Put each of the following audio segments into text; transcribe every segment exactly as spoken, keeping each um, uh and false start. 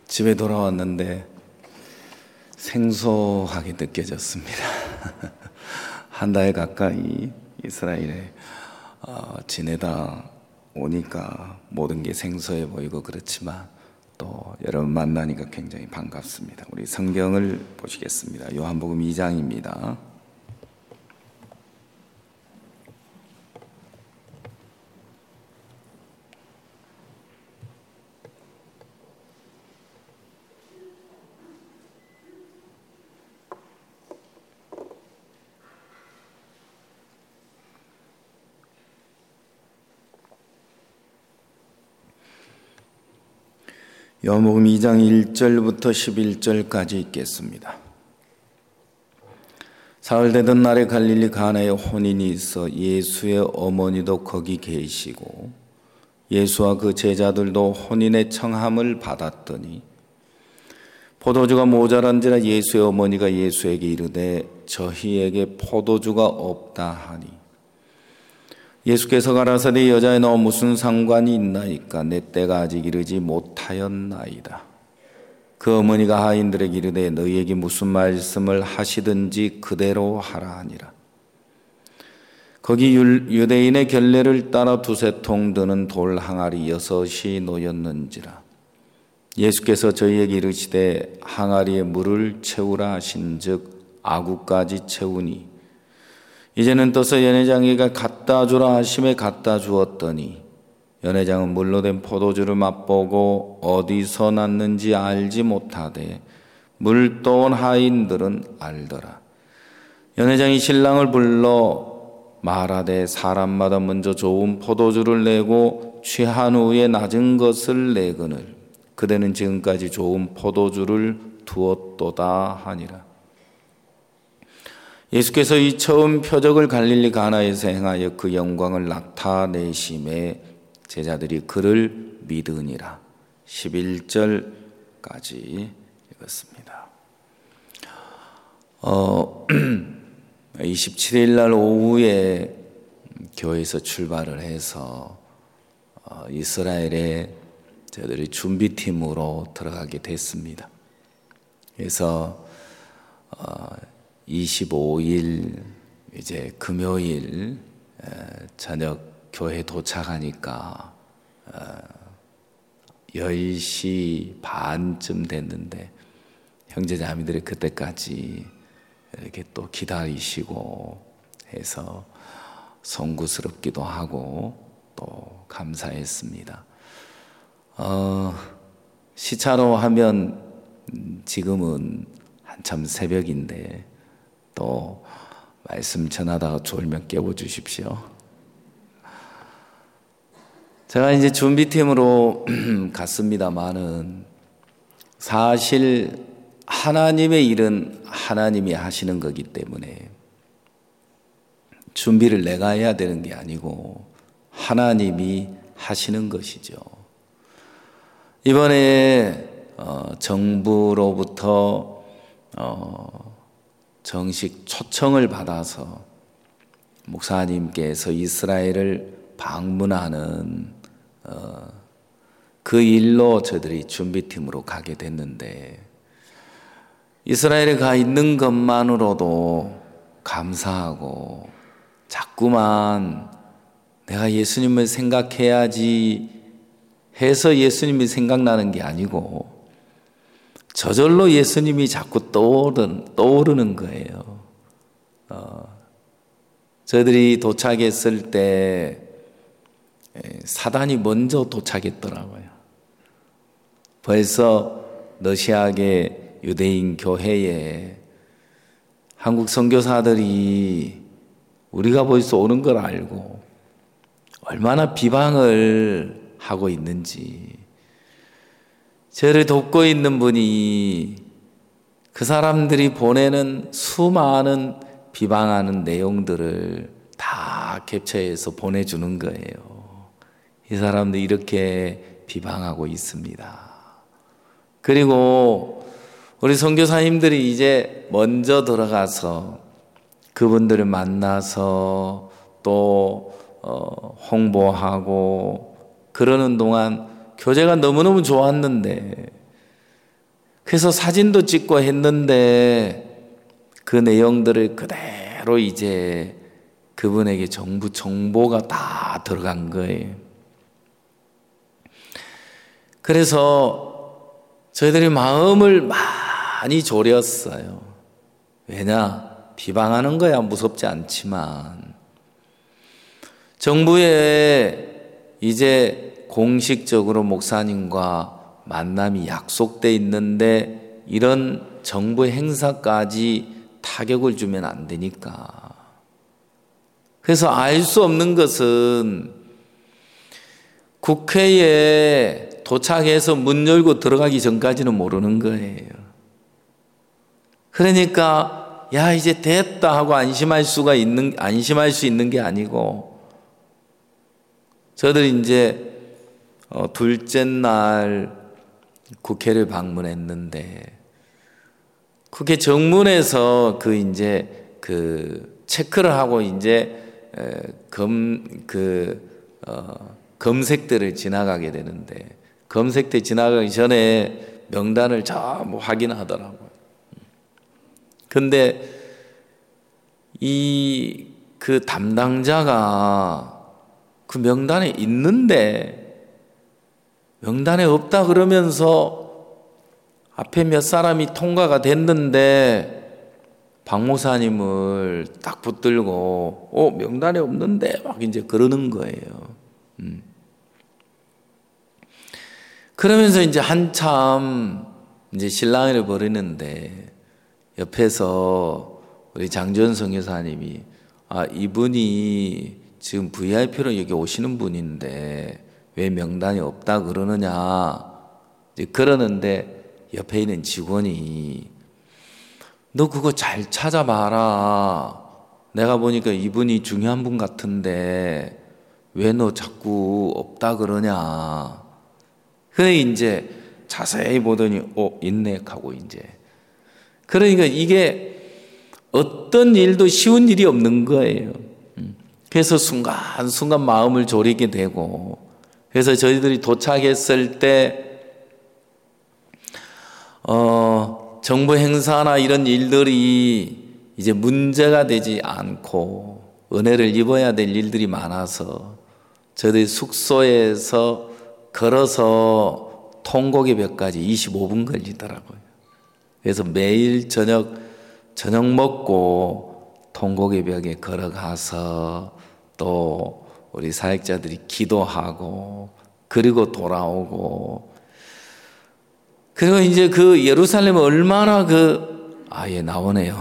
집에 돌아왔는데 생소하게 느껴졌습니다. 한 달 가까이 이스라엘에 어, 지내다 오니까 모든 게 생소해 보이고 그렇지만 또 여러분 만나니까 굉장히 반갑습니다. 우리 성경을 보시겠습니다. 요한복음 이 장입니다. 요한복음 이 장 일 절부터 십일 절까지 읽겠습니다. 사흘 되던 날에 갈릴리 가나에 혼인이 있어 예수의 어머니도 거기 계시고 예수와 그 제자들도 혼인의 청함을 받았더니 포도주가 모자란지라 예수의 어머니가 예수에게 이르되 저희에게 포도주가 없다 하니 예수께서 가라사대 여자의 너 무슨 상관이 있나이까 내 때가 아직 이르지 못하였나이다. 그 어머니가 하인들에게 이르되 너희에게 무슨 말씀을 하시든지 그대로 하라 하니라. 거기 유대인의 결례를 따라 두세 통 드는 돌 항아리 여섯이 놓였는지라. 예수께서 저희에게 이르시되 항아리에 물을 채우라 하신즉 아구까지 채우니 이제는 떠서 연회장에게 갖다 주라 하심에 갖다 주었더니 연회장은 물로 된 포도주를 맛보고 어디서 났는지 알지 못하되 물 떠온 하인들은 알더라. 연회장이 신랑을 불러 말하되 사람마다 먼저 좋은 포도주를 내고 취한 후에 낮은 것을 내거늘 그대는 지금까지 좋은 포도주를 두었도다 하니라. 예수께서 이 처음 표적을 갈릴리 가나에서 행하여 그 영광을 나타내심에 제자들이 그를 믿으니라. 십일 절까지 읽었습니다. 어, 이십칠 일 날 오후에 교회에서 출발을 해서 어, 이스라엘에 저희들이 준비팀으로 들어가게 됐습니다. 그래서 어, 이십오 일 이제 금요일 저녁 교회 도착하니까 열 시 반쯤 됐는데 형제자매들이 그때까지 이렇게 또 기다리시고 해서 송구스럽기도 하고 또 감사했습니다. 어, 시차로 하면 지금은 한참 새벽인데 또 말씀 전하다가 졸면 깨워주십시오. 제가 이제 준비팀으로 갔습니다마는 사실 하나님의 일은 하나님이 하시는 거기 때문에 준비를 내가 해야 되는 게 아니고 하나님이 하시는 것이죠. 이번에 어, 정부로부터 어, 정식 초청을 받아서 목사님께서 이스라엘을 방문하는 어, 그 일로 저들이 준비팀으로 가게 됐는데 이스라엘에 가 있는 것만으로도 감사하고 자꾸만 내가 예수님을 생각해야지 해서 예수님이 생각나는 게 아니고 저절로 예수님이 자꾸 떠오르는, 떠오르는 거예요. 어, 저희들이 도착했을 때 사단이 먼저 도착했더라고요. 벌써 러시아계 유대인 교회에 한국 선교사들이 우리가 벌써 오는 걸 알고 얼마나 비방을 하고 있는지 저를 돕고 있는 분이 그 사람들이 보내는 수많은 비방하는 내용들을 다 캡처해서 보내주는 거예요. 이 사람들이 이렇게 비방하고 있습니다. 그리고 우리 선교사님들이 이제 먼저 들어가서 그분들을 만나서 또 홍보하고 그러는 동안 교제가 너무너무 좋았는데 그래서 사진도 찍고 했는데 그 내용들을 그대로 이제 그분에게 정부 정보가 다 들어간 거예요. 그래서 저희들이 마음을 많이 졸였어요. 왜냐? 비방하는 거야 무섭지 않지만 정부에 이제 공식적으로 목사님과 만남이 약속돼 있는데 이런 정부 행사까지 타격을 주면 안 되니까. 그래서 알 수 없는 것은 국회에 도착해서 문 열고 들어가기 전까지는 모르는 거예요. 그러니까 야 이제 됐다 하고 안심할 수가 있는 안심할 수 있는 게 아니고 저들이 이제 어, 둘째 날 국회를 방문했는데 국회 정문에서 그 이제 그 체크를 하고 이제 검그 어, 검색대를 지나가게 되는데 검색대 지나가기 전에 명단을 전부 확인하더라고요. 근데 이 그 담당자가 그 명단에 있는데 명단에 없다 그러면서 앞에 몇 사람이 통과가 됐는데 박 목사님을 딱 붙들고 어 명단에 없는데 막 이제 그러는 거예요. 음. 그러면서 이제 한참 이제 실랑이를 벌이는데 옆에서 우리 장전 선교사님이 아 이분이 지금 브이아이피로 여기 오시는 분인데 왜 명단이 없다 그러느냐 이제 그러는데 옆에 있는 직원이 너 그거 잘 찾아봐라. 내가 보니까 이분이 중요한 분 같은데 왜 너 자꾸 없다 그러냐. 그래 이제 자세히 보더니 어 있네 하고 이제 그러니까 이게 어떤 일도 쉬운 일이 없는 거예요. 그래서 순간순간 마음을 졸이게 되고 그래서 저희들이 도착했을 때 어, 정부 행사나 이런 일들이 이제 문제가 되지 않고 은혜를 입어야 될 일들이 많아서 저희들이 숙소에서 걸어서 통곡의 벽까지 이십오 분 걸리더라고요. 그래서 매일 저녁 저녁 먹고 통곡의 벽에 걸어가서 또 우리 사역자들이 기도하고 그리고 돌아오고 그리고 이제 그 예루살렘 얼마나 그 아예 나오네요.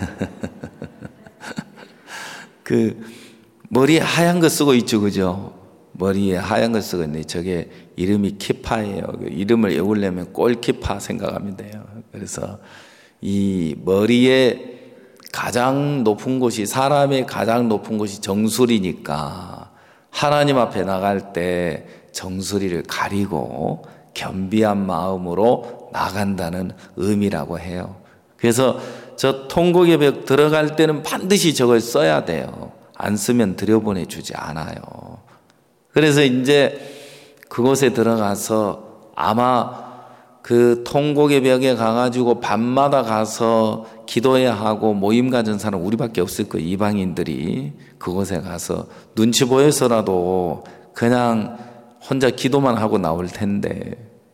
그 머리에 하얀 거 쓰고 있죠, 그죠? 머리에 하얀 거 쓰고 있는데 저게 이름이 키파예요. 이름을 외우려면 꼴키파 생각하면 돼요. 그래서 이 머리에 가장 높은 곳이 사람의 가장 높은 곳이 정수리니까 하나님 앞에 나갈 때 정수리를 가리고 겸비한 마음으로 나간다는 의미라고 해요. 그래서 저 통곡의 벽 들어갈 때는 반드시 저걸 써야 돼요. 안 쓰면 들여보내주지 않아요. 그래서 이제 그곳에 들어가서 아마 그 통곡의 벽에 가가지고 밤마다 가서 기도해야 하고 모임 가진 사람 우리밖에 없을 거예요. 이방인들이 그곳에 가서 눈치 보여서라도 그냥 혼자 기도만 하고 나올 텐데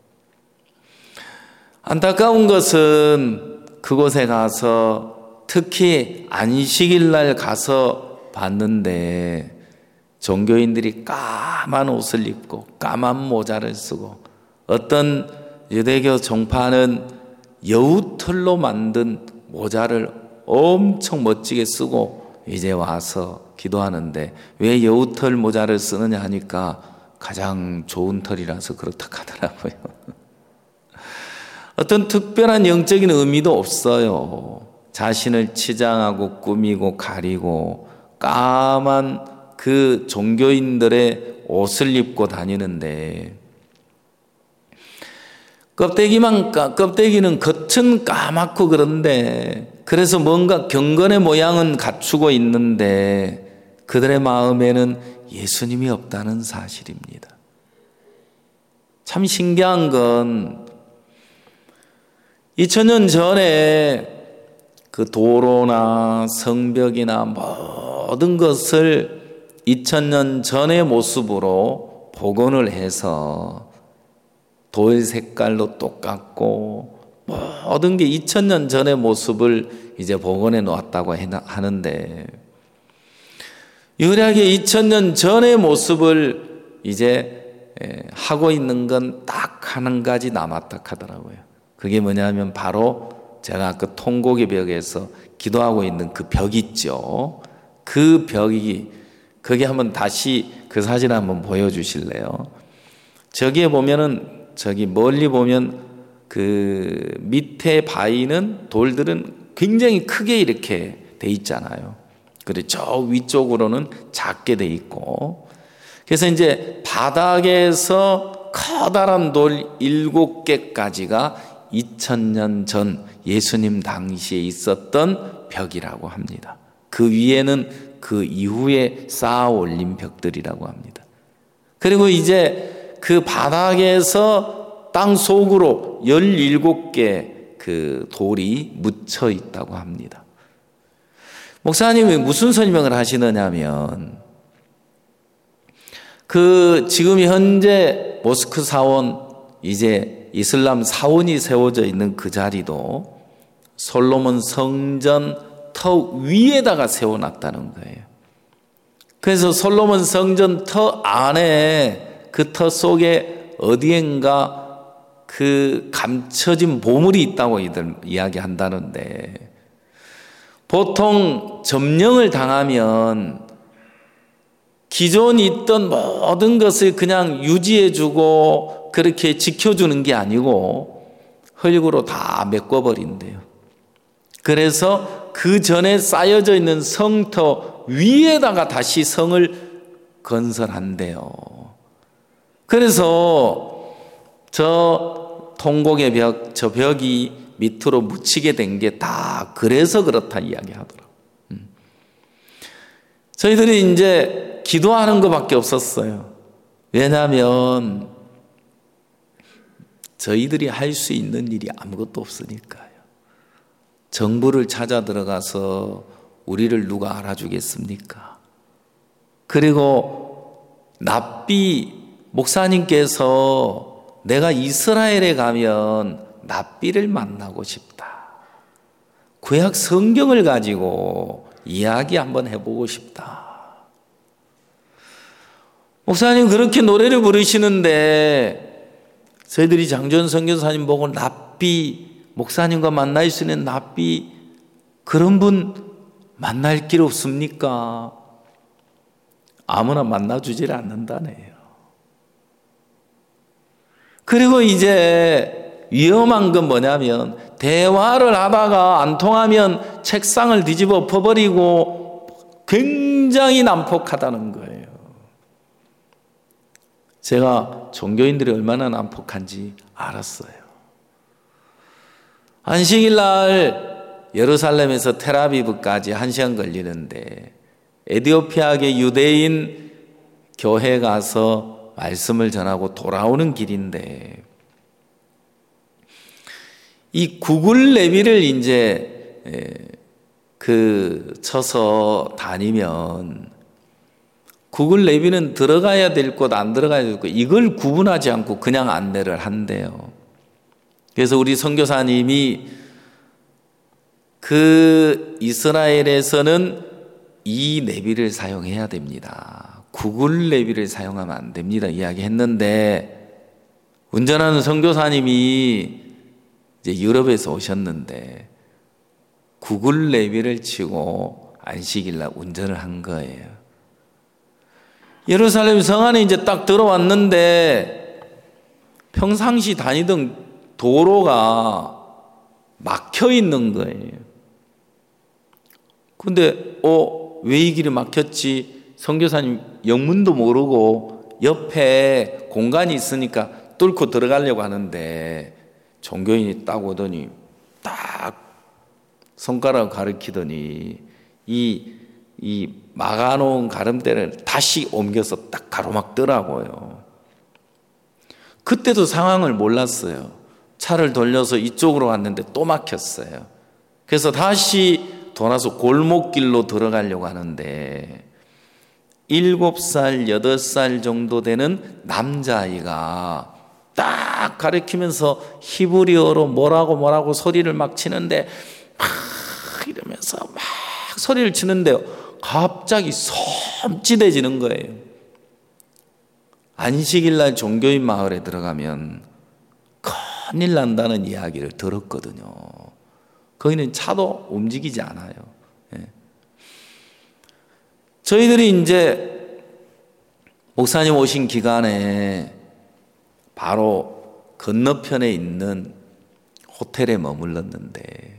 안타까운 것은 그곳에 가서 특히 안식일 날 가서 봤는데 종교인들이 까만 옷을 입고 까만 모자를 쓰고 어떤 유대교 종파는 여우털로 만든 모자를 엄청 멋지게 쓰고 이제 와서 기도하는데 왜 여우털 모자를 쓰느냐 하니까 가장 좋은 털이라서 그렇다 하더라고요. 어떤 특별한 영적인 의미도 없어요. 자신을 치장하고 꾸미고 가리고 까만 그 종교인들의 옷을 입고 다니는데 껍데기만 껍데기는 겉은 까맣고 그런데 그래서 뭔가 경건의 모양은 갖추고 있는데 그들의 마음에는 예수님이 없다는 사실입니다. 참 신기한 건 이천 년 전에 그 도로나 성벽이나 모든 것을 이천 년 전의 모습으로 복원을 해서 돌 색깔로 똑같고 모든 게 이천 년 전의 모습을 이제 복원해 놓았다고 하는데, 유일하게 이천 년 전의 모습을 이제 하고 있는 건 딱 한 가지 남았다 하더라고요. 그게 뭐냐면 바로 제가 아까 통곡의 벽에서 기도하고 있는 그 벽 있죠. 그 벽이, 거기 한번 다시 그 사진을 한번 보여주실래요? 저기에 보면은, 저기 멀리 보면 그 밑에 바위는, 돌들은 굉장히 크게 이렇게 돼 있잖아요. 그리고 저 위쪽으로는 작게 돼 있고, 그래서 이제 바닥에서 커다란 돌 일곱 개까지가 이천 년 전 예수님 당시에 있었던 벽이라고 합니다. 그 위에는 그 이후에 쌓아 올린 벽들이라고 합니다. 그리고 이제 그 바닥에서 땅 속으로 열일곱 개 그 돌이 묻혀 있다고 합니다. 목사님이 무슨 설명을 하시느냐면, 그 지금 현재 모스크 사원, 이제 이슬람 사원이 세워져 있는 그 자리도 솔로몬 성전 터 위에다가 세워놨다는 거예요. 그래서 솔로몬 성전 터 안에, 그 터 속에 어디엔가 그 감춰진 보물이 있다고 이들 이야기한다는데, 보통 점령을 당하면 기존 있던 모든 것을 그냥 유지해주고 그렇게 지켜주는 게 아니고 흙으로 다 메꿔버린대요. 그래서 그 전에 쌓여져 있는 성터 위에다가 다시 성을 건설한대요. 그래서 저 통곡의 벽, 저 벽이 밑으로 묻히게 된 게 다 그래서 그렇다 이야기하더라고요. 음. 저희들이 이제 기도하는 것밖에 없었어요. 왜냐하면 저희들이 할 수 있는 일이 아무것도 없으니까요. 정부를 찾아 들어가서 우리를 누가 알아주겠습니까? 그리고 납비 목사님께서 내가 이스라엘에 가면 납비를 만나고 싶다, 구약 성경을 가지고 이야기 한번 해보고 싶다. 목사님 그렇게 노래를 부르시는데 저희들이 장전 선교사님 보고 납비, 목사님과 만날 수 있는 납비, 그런 분 만날 길 없습니까? 아무나 만나주질 않는다네요. 그리고 이제 위험한 건 뭐냐면, 대화를 하다가 안 통하면 책상을 뒤집어 엎어버리고 굉장히 난폭하다는 거예요. 제가 종교인들이 얼마나 난폭한지 알았어요. 안식일 날 예루살렘에서 텔아비브까지 한 시간 걸리는데, 에티오피아계 유대인 교회 가서 말씀을 전하고 돌아오는 길인데, 이 구글 내비를 이제 그 쳐서 다니면 구글 내비는 들어가야 될 곳, 안 들어가야 될 곳, 이걸 구분하지 않고 그냥 안내를 한대요. 그래서 우리 선교사님이 그 이스라엘에서는 이 내비를 사용해야 됩니다, 구글 내비를 사용하면 안 됩니다 이야기했는데, 운전하는 선교사님이 이제 유럽에서 오셨는데 구글 내비를 치고 안식일 날 운전을 한 거예요. 예루살렘 성 안에 이제 딱 들어왔는데 평상시 다니던 도로가 막혀 있는 거예요. 근데 어, 왜 이 길이 막혔지? 선교사님 영문도 모르고 옆에 공간이 있으니까 뚫고 들어가려고 하는데 종교인이 딱 오더니 딱 손가락 가리키더니 이, 이 막아놓은 가름대를 다시 옮겨서 딱 가로막더라고요. 그때도 상황을 몰랐어요. 차를 돌려서 이쪽으로 갔는데 또 막혔어요. 그래서 다시 돌아서 골목길로 들어가려고 하는데 일곱 살, 여덟 살 정도 되는 남자아이가 딱 가리키면서 히브리어로 뭐라고 뭐라고 소리를 막 치는데 막 이러면서 막 소리를 치는데요. 갑자기 섬찟해지는 거예요. 안식일날 종교인 마을에 들어가면 큰일 난다는 이야기를 들었거든요. 거기는 차도 움직이지 않아요. 예. 저희들이 이제 목사님 오신 기간에 바로 건너편에 있는 호텔에 머물렀는데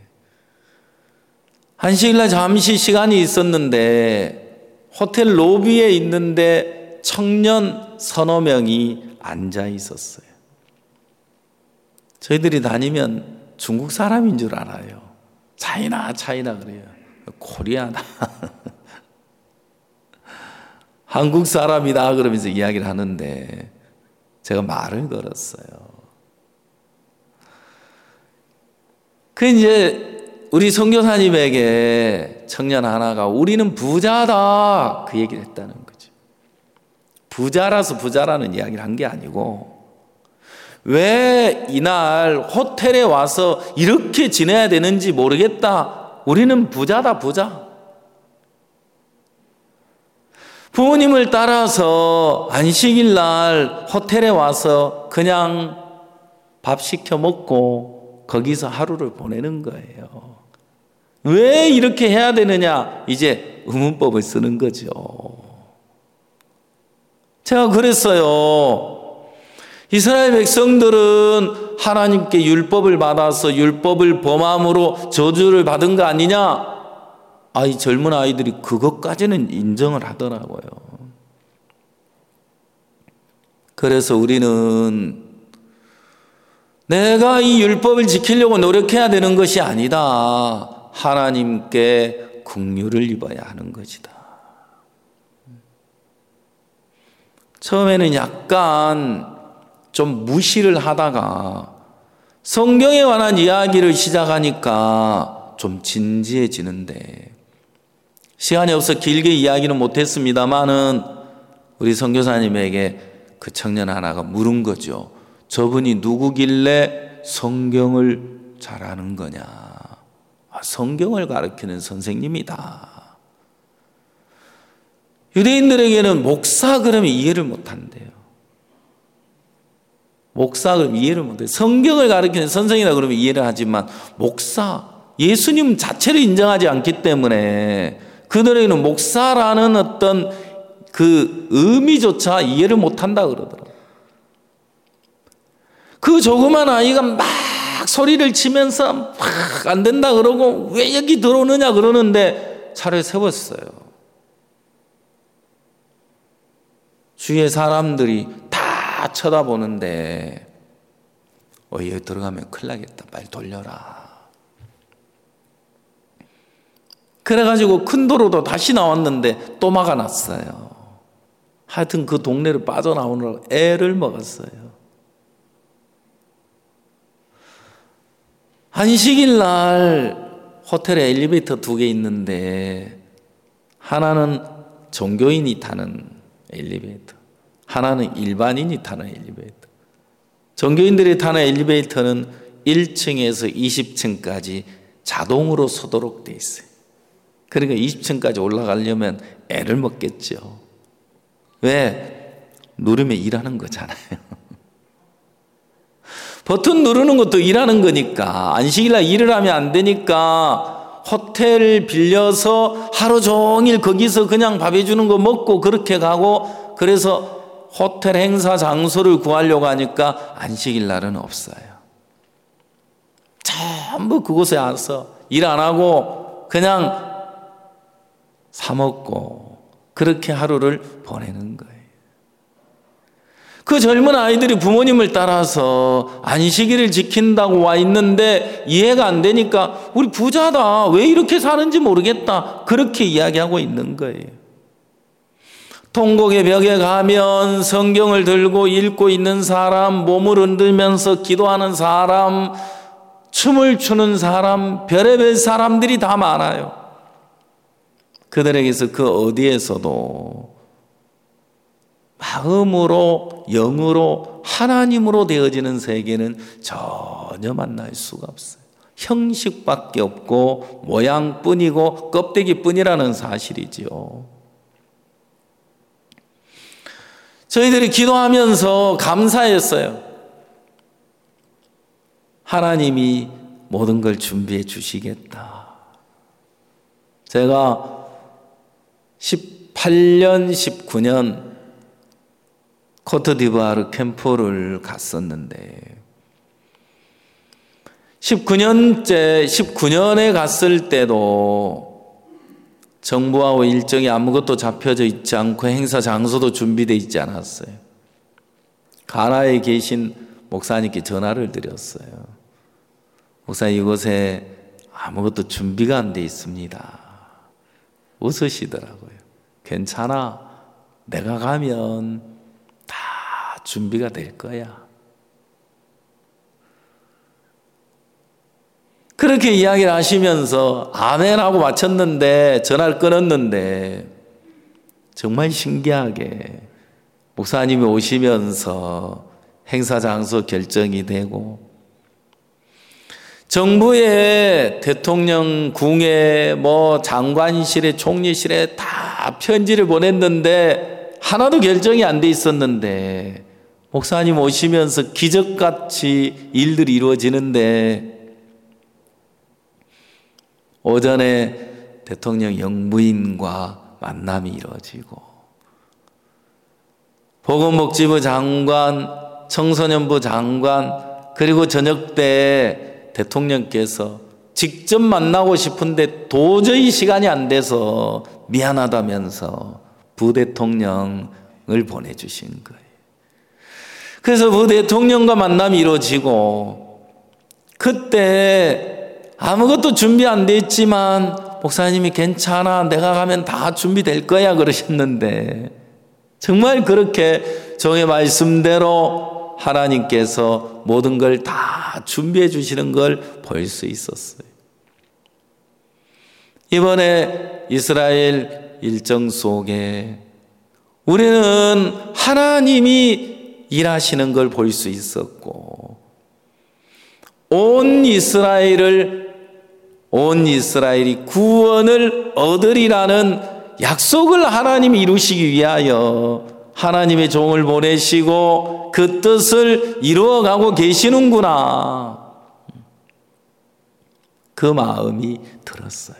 안식일날 잠시 시간이 있었는데 호텔 로비에 있는데 청년 서너 명이 앉아 있었어요. 저희들이 다니면 중국 사람인 줄 알아요. 차이나 차이나 그래요. 코리아다. 한국 사람이다 그러면서 이야기를 하는데 제가 말을 걸었어요. 그 이제 우리 선교사님에게 청년 하나가 우리는 부자다 그 얘기를 했다는 거죠. 부자라서 부자라는 이야기를 한 게 아니고 왜 이날 호텔에 와서 이렇게 지내야 되는지 모르겠다. 우리는 부자다 부자. 부모님을 따라서 안식일 날 호텔에 와서 그냥 밥 시켜 먹고 거기서 하루를 보내는 거예요. 왜 이렇게 해야 되느냐? 이제 의문법을 쓰는 거죠. 제가 그랬어요. 이스라엘 백성들은 하나님께 율법을 받아서 율법을 범함으로 저주를 받은 거 아니냐? 아, 이 젊은 아이들이 그것까지는 인정을 하더라고요. 그래서 우리는 내가 이 율법을 지키려고 노력해야 되는 것이 아니다. 하나님께 긍휼을 입어야 하는 것이다. 처음에는 약간 좀 무시를 하다가 성경에 관한 이야기를 시작하니까 좀 진지해지는데 시간이 없어 길게 이야기는 못했습니다만은 우리 선교사님에게 그 청년 하나가 물은 거죠. 저분이 누구길래 성경을 잘 아는 거냐? 아, 성경을 가르치는 선생님이다. 유대인들에게는 목사 그러면 이해를 못한대요. 목사 그러면 이해를 못해요. 성경을 가르치는 선생이라 그러면 이해를 하지만 목사, 예수님 자체를 인정하지 않기 때문에 그들에게는 목사라는 어떤 그 의미조차 이해를 못한다 그러더라고요. 그 조그만 아이가 막 소리를 치면서 막 안 된다 그러고 왜 여기 들어오느냐 그러는데 차를 세웠어요. 주위의 사람들이 다 쳐다보는데 어, 여기 들어가면 큰일 나겠다. 빨리 돌려라. 그래가지고 큰 도로도 다시 나왔는데 또 막아놨어요. 하여튼 그 동네를 빠져나오느라고 애를 먹었어요. 안식일 날 호텔에 엘리베이터 두 개 있는데 하나는 종교인이 타는 엘리베이터, 하나는 일반인이 타는 엘리베이터. 종교인들이 타는 엘리베이터는 일 층에서 이십 층까지 자동으로 쏘도록 돼 있어요. 그러니까 이십 층까지 올라가려면 애를 먹겠죠. 왜? 누르면 일하는 거잖아요. 버튼 누르는 것도 일하는 거니까 안식일날 일을 하면 안 되니까 호텔 빌려서 하루 종일 거기서 그냥 밥 해주는 거 먹고 그렇게 가고 그래서 호텔 행사 장소를 구하려고 하니까 안식일 날은 없어요. 전부 그곳에 와서 일 안 하고 그냥 사 먹고 그렇게 하루를 보내는 거예요. 그 젊은 아이들이 부모님을 따라서 안식일을 지킨다고 와 있는데 이해가 안 되니까 우리 부자다. 왜 이렇게 사는지 모르겠다. 그렇게 이야기하고 있는 거예요. 통곡의 벽에 가면 성경을 들고 읽고 있는 사람, 몸을 흔들면서 기도하는 사람, 춤을 추는 사람, 별의별 사람들이 다 많아요. 그들에게서 그 어디에서도 마음으로, 영으로, 하나님으로 되어지는 세계는 전혀 만날 수가 없어요. 형식밖에 없고 모양뿐이고 껍데기뿐이라는 사실이지요. 저희들이 기도하면서 감사했어요. 하나님이 모든 걸 준비해 주시겠다. 제가 십팔 년, 십구 년 코트디부아르 캠프를 갔었는데 십구 년째, 십구 년에 갔을 때도 정부하고 일정이 아무것도 잡혀져 있지 않고 행사 장소도 준비되어 있지 않았어요. 가나에 계신 목사님께 전화를 드렸어요. 목사님, 이곳에 아무것도 준비가 안 돼 있습니다. 웃으시더라고요. 괜찮아. 내가 가면 다 준비가 될 거야. 그렇게 이야기를 하시면서 아멘하고 마쳤는데 전화를 끊었는데 정말 신기하게 목사님이 오시면서 행사 장소 결정이 되고 정부의 대통령 궁에 뭐 장관실에 총리실에 다 편지를 보냈는데 하나도 결정이 안 돼 있었는데 목사님 오시면서 기적같이 일들이 이루어지는데 오전에 대통령 영부인과 만남이 이루어지고 보건복지부 장관, 청소년부 장관 그리고 저녁 때 대통령께서 직접 만나고 싶은데 도저히 시간이 안 돼서 미안하다면서 부대통령을 보내주신 거예요. 그래서 부대통령과 만남이 이루어지고 그때 아무것도 준비 안 돼 있지만 목사님이 괜찮아, 내가 가면 다 준비될 거야 그러셨는데 정말 그렇게 종의 말씀대로 하나님께서 모든 걸 다 준비해 주시는 걸 볼 수 있었어요. 이번에 이스라엘 일정 속에 우리는 하나님이 일하시는 걸 볼 수 있었고 온 이스라엘을 온 이스라엘이 구원을 얻으리라는 약속을 하나님이 이루시기 위하여 하나님의 종을 보내시고 그 뜻을 이루어가고 계시는구나. 그 마음이 들었어요.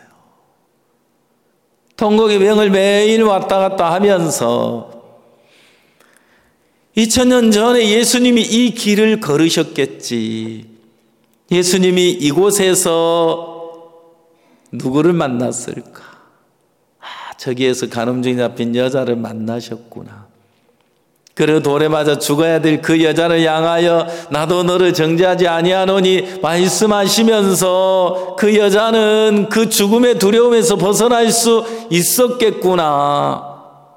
통곡의 병을 매일 왔다 갔다 하면서 이천 년 전에 예수님이 이 길을 걸으셨겠지. 예수님이 이곳에서 누구를 만났을까? 아, 저기에서 간음증이 잡힌 여자를 만나셨구나. 그리고 돌에 맞아 죽어야 될 그 여자를 향하여 나도 너를 정죄하지 아니하노니 말씀하시면서 그 여자는 그 죽음의 두려움에서 벗어날 수 있었겠구나.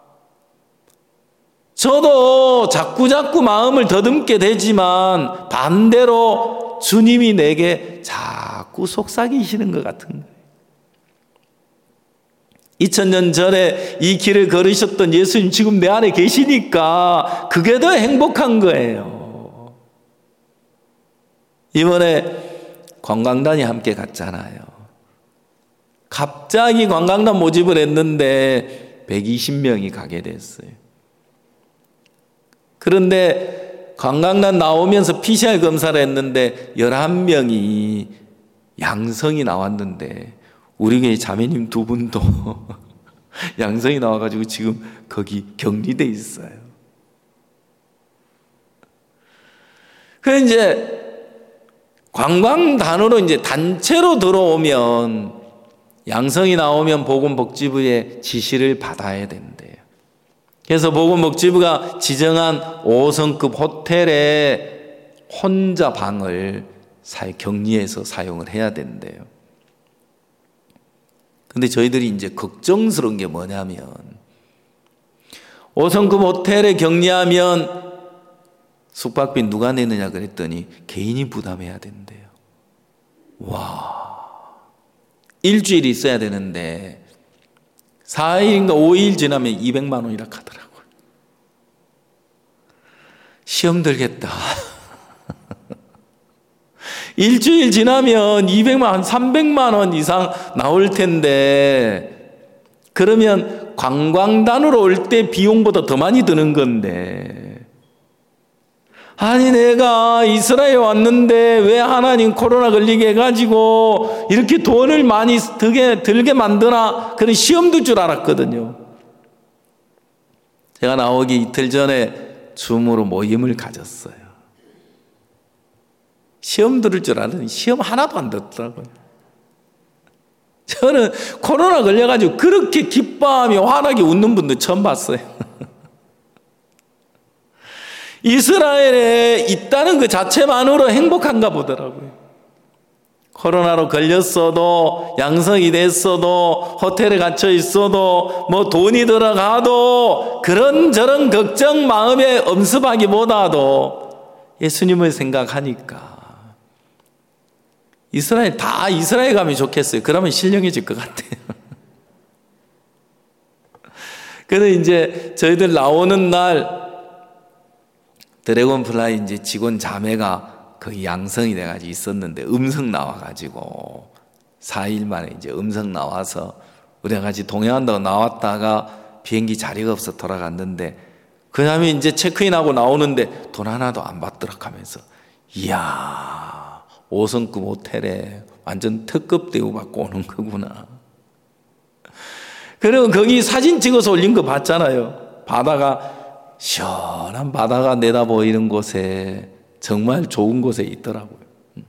저도 자꾸자꾸 마음을 더듬게 되지만 반대로 주님이 내게 자꾸 속삭이시는 것 같은 거예요. 이천 년 전에 이 길을 걸으셨던 예수님 지금 내 안에 계시니까 그게 더 행복한 거예요. 이번에 관광단이 함께 갔잖아요. 갑자기 관광단 모집을 했는데 백이십 명이 가게 됐어요. 그런데 관광단 나오면서 피씨알 검사를 했는데 열한 명이 양성이 나왔는데 우리 교회 자매님 두 분도 양성이 나와가지고 지금 거기 격리돼 있어요. 그래서 이제 관광단으로 이제 단체로 들어오면 양성이 나오면 보건복지부의 지시를 받아야 된대요. 그래서 보건복지부가 지정한 오 성급 호텔에 혼자 방을 격리해서 사용을 해야 된대요. 근데 저희들이 이제 걱정스러운 게 뭐냐면 오 성급 호텔에 격리하면 숙박비 누가 내느냐 그랬더니 개인이 부담해야 된대요. 와, 일주일 있어야 되는데 사 일인가 오 일 지나면 이백만 원이라 하더라고요. 시험 들겠다. 일주일 지나면 이백만 원, 삼백만 원 이상 나올 텐데, 그러면 관광단으로 올 때 비용보다 더 많이 드는 건데, 아니 내가 이스라엘에 왔는데 왜 하나님 코로나 걸리게 해가지고 이렇게 돈을 많이 들게, 들게 만드나, 그런 시험도 줄 알았거든요. 제가 나오기 이틀 전에 줌으로 모임을 가졌어요. 시험 들을 줄 알았더니 시험 하나도 안 듣더라고요. 저는 코로나 걸려가지고 그렇게 기뻐하며 환하게 웃는 분도 처음 봤어요. 이스라엘에 있다는 그 자체만으로 행복한가 보더라고요. 코로나로 걸렸어도, 양성이 됐어도, 호텔에 갇혀 있어도, 뭐 돈이 들어가도 그런저런 걱정 마음에 엄습하기보다도 예수님을 생각하니까 이스라엘, 다 이스라엘 가면 좋겠어요. 그러면 신령해질 것 같아요. 그래서 이제 저희들 나오는 날 드래곤플라이 이제 직원 자매가 거의 양성이 돼가지고 있었는데 음성 나와가지고 사 일 만에 이제 음성 나와서 우리가 같이 동행한다고 나왔다가 비행기 자리가 없어 돌아갔는데, 그 다음에 이제 체크인하고 나오는데 돈 하나도 안 받도록 하면서, 이야, 오 성급 호텔에 완전 특급 대우 받고 오는 거구나. 그리고 거기 사진 찍어서 올린 거 봤잖아요. 바다가, 시원한 바다가 내다 보이는 곳에 정말 좋은 곳에 있더라고요.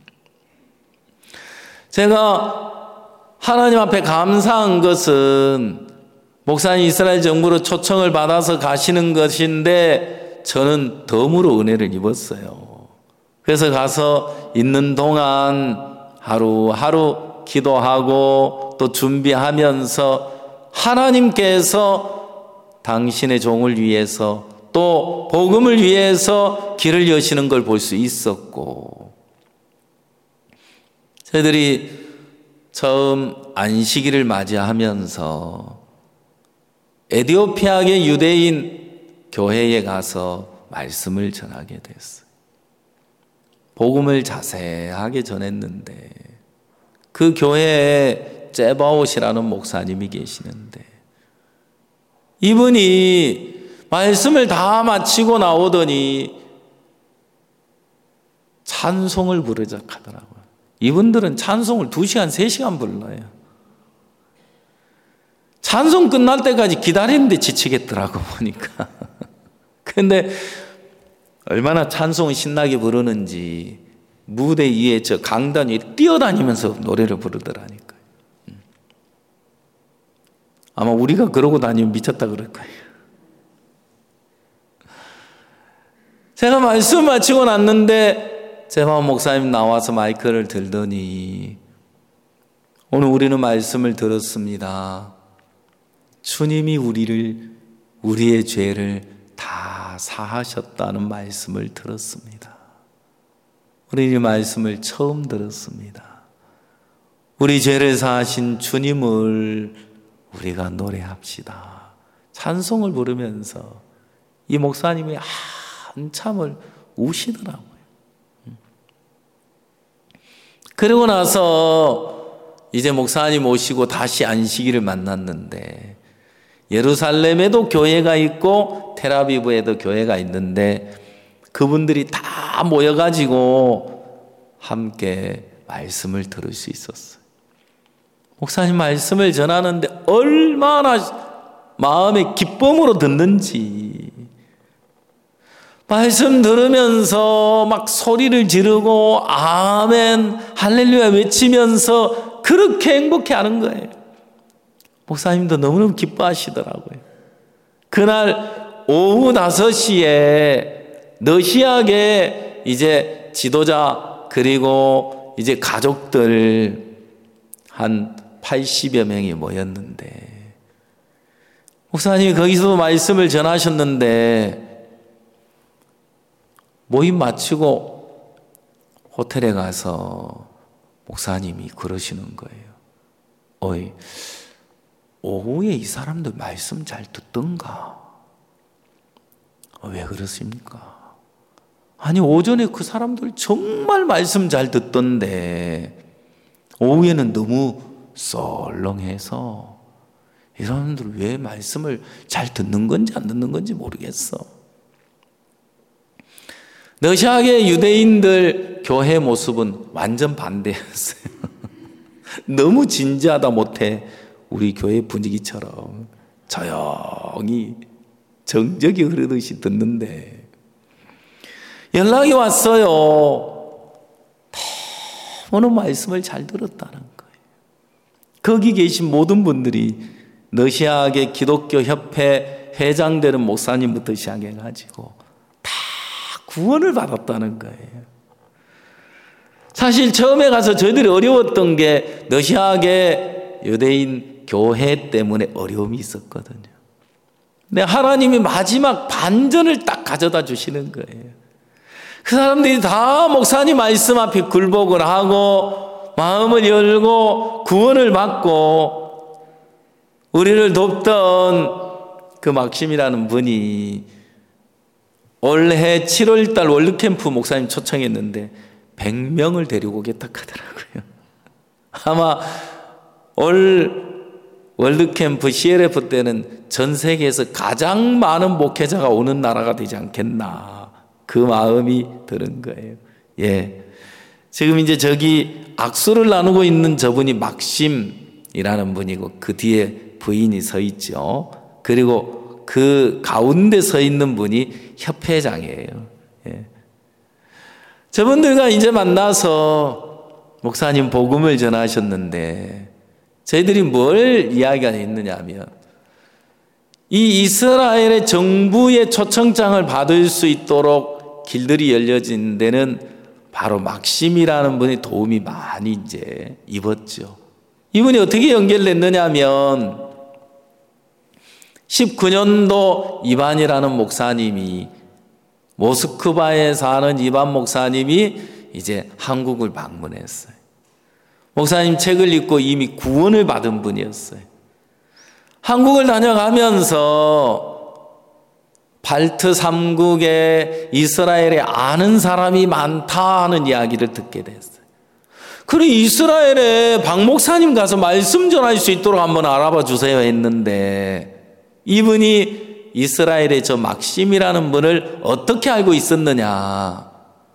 제가 하나님 앞에 감사한 것은 목사님 이스라엘 정부로 초청을 받아서 가시는 것인데 저는 덤으로 은혜를 입었어요. 그래서 가서 있는 동안 하루하루 기도하고 또 준비하면서 하나님께서 당신의 종을 위해서 또 복음을 위해서 길을 여시는 걸 볼 수 있었고, 저희들이 처음 안식일을 맞이하면서 에티오피아계 유대인 교회에 가서 말씀을 전하게 됐어요. 복음을 자세하게 전했는데 그 교회에 제바옷이라는 목사님이 계시는데 이분이 말씀을 다 마치고 나오더니 찬송을 부르자 하더라고요. 이분들은 찬송을 두 시간, 세 시간 불러요. 찬송 끝날 때까지 기다리는데 지치겠더라고 보니까. 근데 얼마나 찬송을 신나게 부르는지 무대 위에 저 강단 위에 뛰어다니면서 노래를 부르더라니까요. 아마 우리가 그러고 다니면 미쳤다 그럴 거예요. 제가 말씀 마치고 났는데 제바 목사님 나와서 마이크를 들더니, 오늘 우리는 말씀을 들었습니다. 주님이 우리를, 우리의 죄를 다 사하셨다는 말씀을 들었습니다. 우리 이 말씀을 처음 들었습니다. 우리 죄를 사하신 주님을 우리가 노래합시다. 찬송을 부르면서 이 목사님이 한참을 우시더라고요. 그리고 나서 이제 목사님 오시고 다시 안식일을 만났는데, 예루살렘에도 교회가 있고 텔아비브에도 교회가 있는데 그분들이 다 모여가지고 함께 말씀을 들을 수 있었어요. 목사님 말씀을 전하는데 얼마나 마음의 기쁨으로 듣는지, 말씀 들으면서 막 소리를 지르고 아멘 할렐루야 외치면서 그렇게 행복해하는 거예요. 목사님도 너무너무 기뻐하시더라고요. 그날 오후 다섯 시에 러시아계 이제 지도자 그리고 이제 가족들 한 팔십여 명이 모였는데 목사님이 거기서도 말씀을 전하셨는데 모임 마치고 호텔에 가서 목사님이 그러시는 거예요. 어이, 오후에 이 사람들 말씀 잘 듣던가? 왜 그렇습니까? 아니, 오전에 그 사람들 정말 말씀 잘 듣던데 오후에는 너무 썰렁해서 이 사람들 왜 말씀을 잘 듣는 건지 안 듣는 건지 모르겠어. 러시아계 유대인들 교회 모습은 완전 반대였어요. 너무 진지하다 못해 우리 교회 분위기처럼 조용히 정적이 흐르듯이 듣는데 연락이 왔어요. 너무 말씀을 잘 들었다는 거예요. 거기 계신 모든 분들이 러시아계 기독교 협회 회장되는 목사님부터 시작해가지고 다 구원을 받았다는 거예요. 사실 처음에 가서 저희들이 어려웠던 게 러시아계 유대인 교회 때문에 어려움이 있었거든요. 근데 하나님이 마지막 반전을 딱 가져다 주시는 거예요. 그 사람들이 다 목사님 말씀 앞에 굴복을 하고 마음을 열고 구원을 받고 우리를 돕던 그 막심이라는 분이 올해 칠월 달 월드캠프 목사님 초청했는데 백 명을 데리고 오겠다 하더라고요. 아마 올 월드캠프 씨엘에프 때는 전 세계에서 가장 많은 목회자가 오는 나라가 되지 않겠나, 그 마음이 드는 거예요. 예. 지금 이제 저기 악수를 나누고 있는 저분이 막심이라는 분이고 그 뒤에 부인이 서 있죠. 그리고 그 가운데 서 있는 분이 협회장이에요. 예. 저분들과 이제 만나서 목사님 복음을 전하셨는데 저희들이 뭘 이야기가 있느냐 하면 이 이스라엘의 정부의 초청장을 받을 수 있도록 길들이 열려진 데는 바로 막심이라는 분의 도움이 많이 이제 입었죠. 이분이 어떻게 연결됐느냐 하면 십구 년도 이반이라는 목사님이, 모스크바에 사는 이반 목사님이 이제 한국을 방문했어요. 목사님 책을 읽고 이미 구원을 받은 분이었어요. 한국을 다녀가면서 발트 삼국에 이스라엘에 아는 사람이 많다 하는 이야기를 듣게 됐어요. 그래, 이스라엘에 박 목사님 가서 말씀 전할 수 있도록 한번 알아봐 주세요 했는데 이분이 이스라엘의 저 막심이라는 분을 어떻게 알고 있었느냐.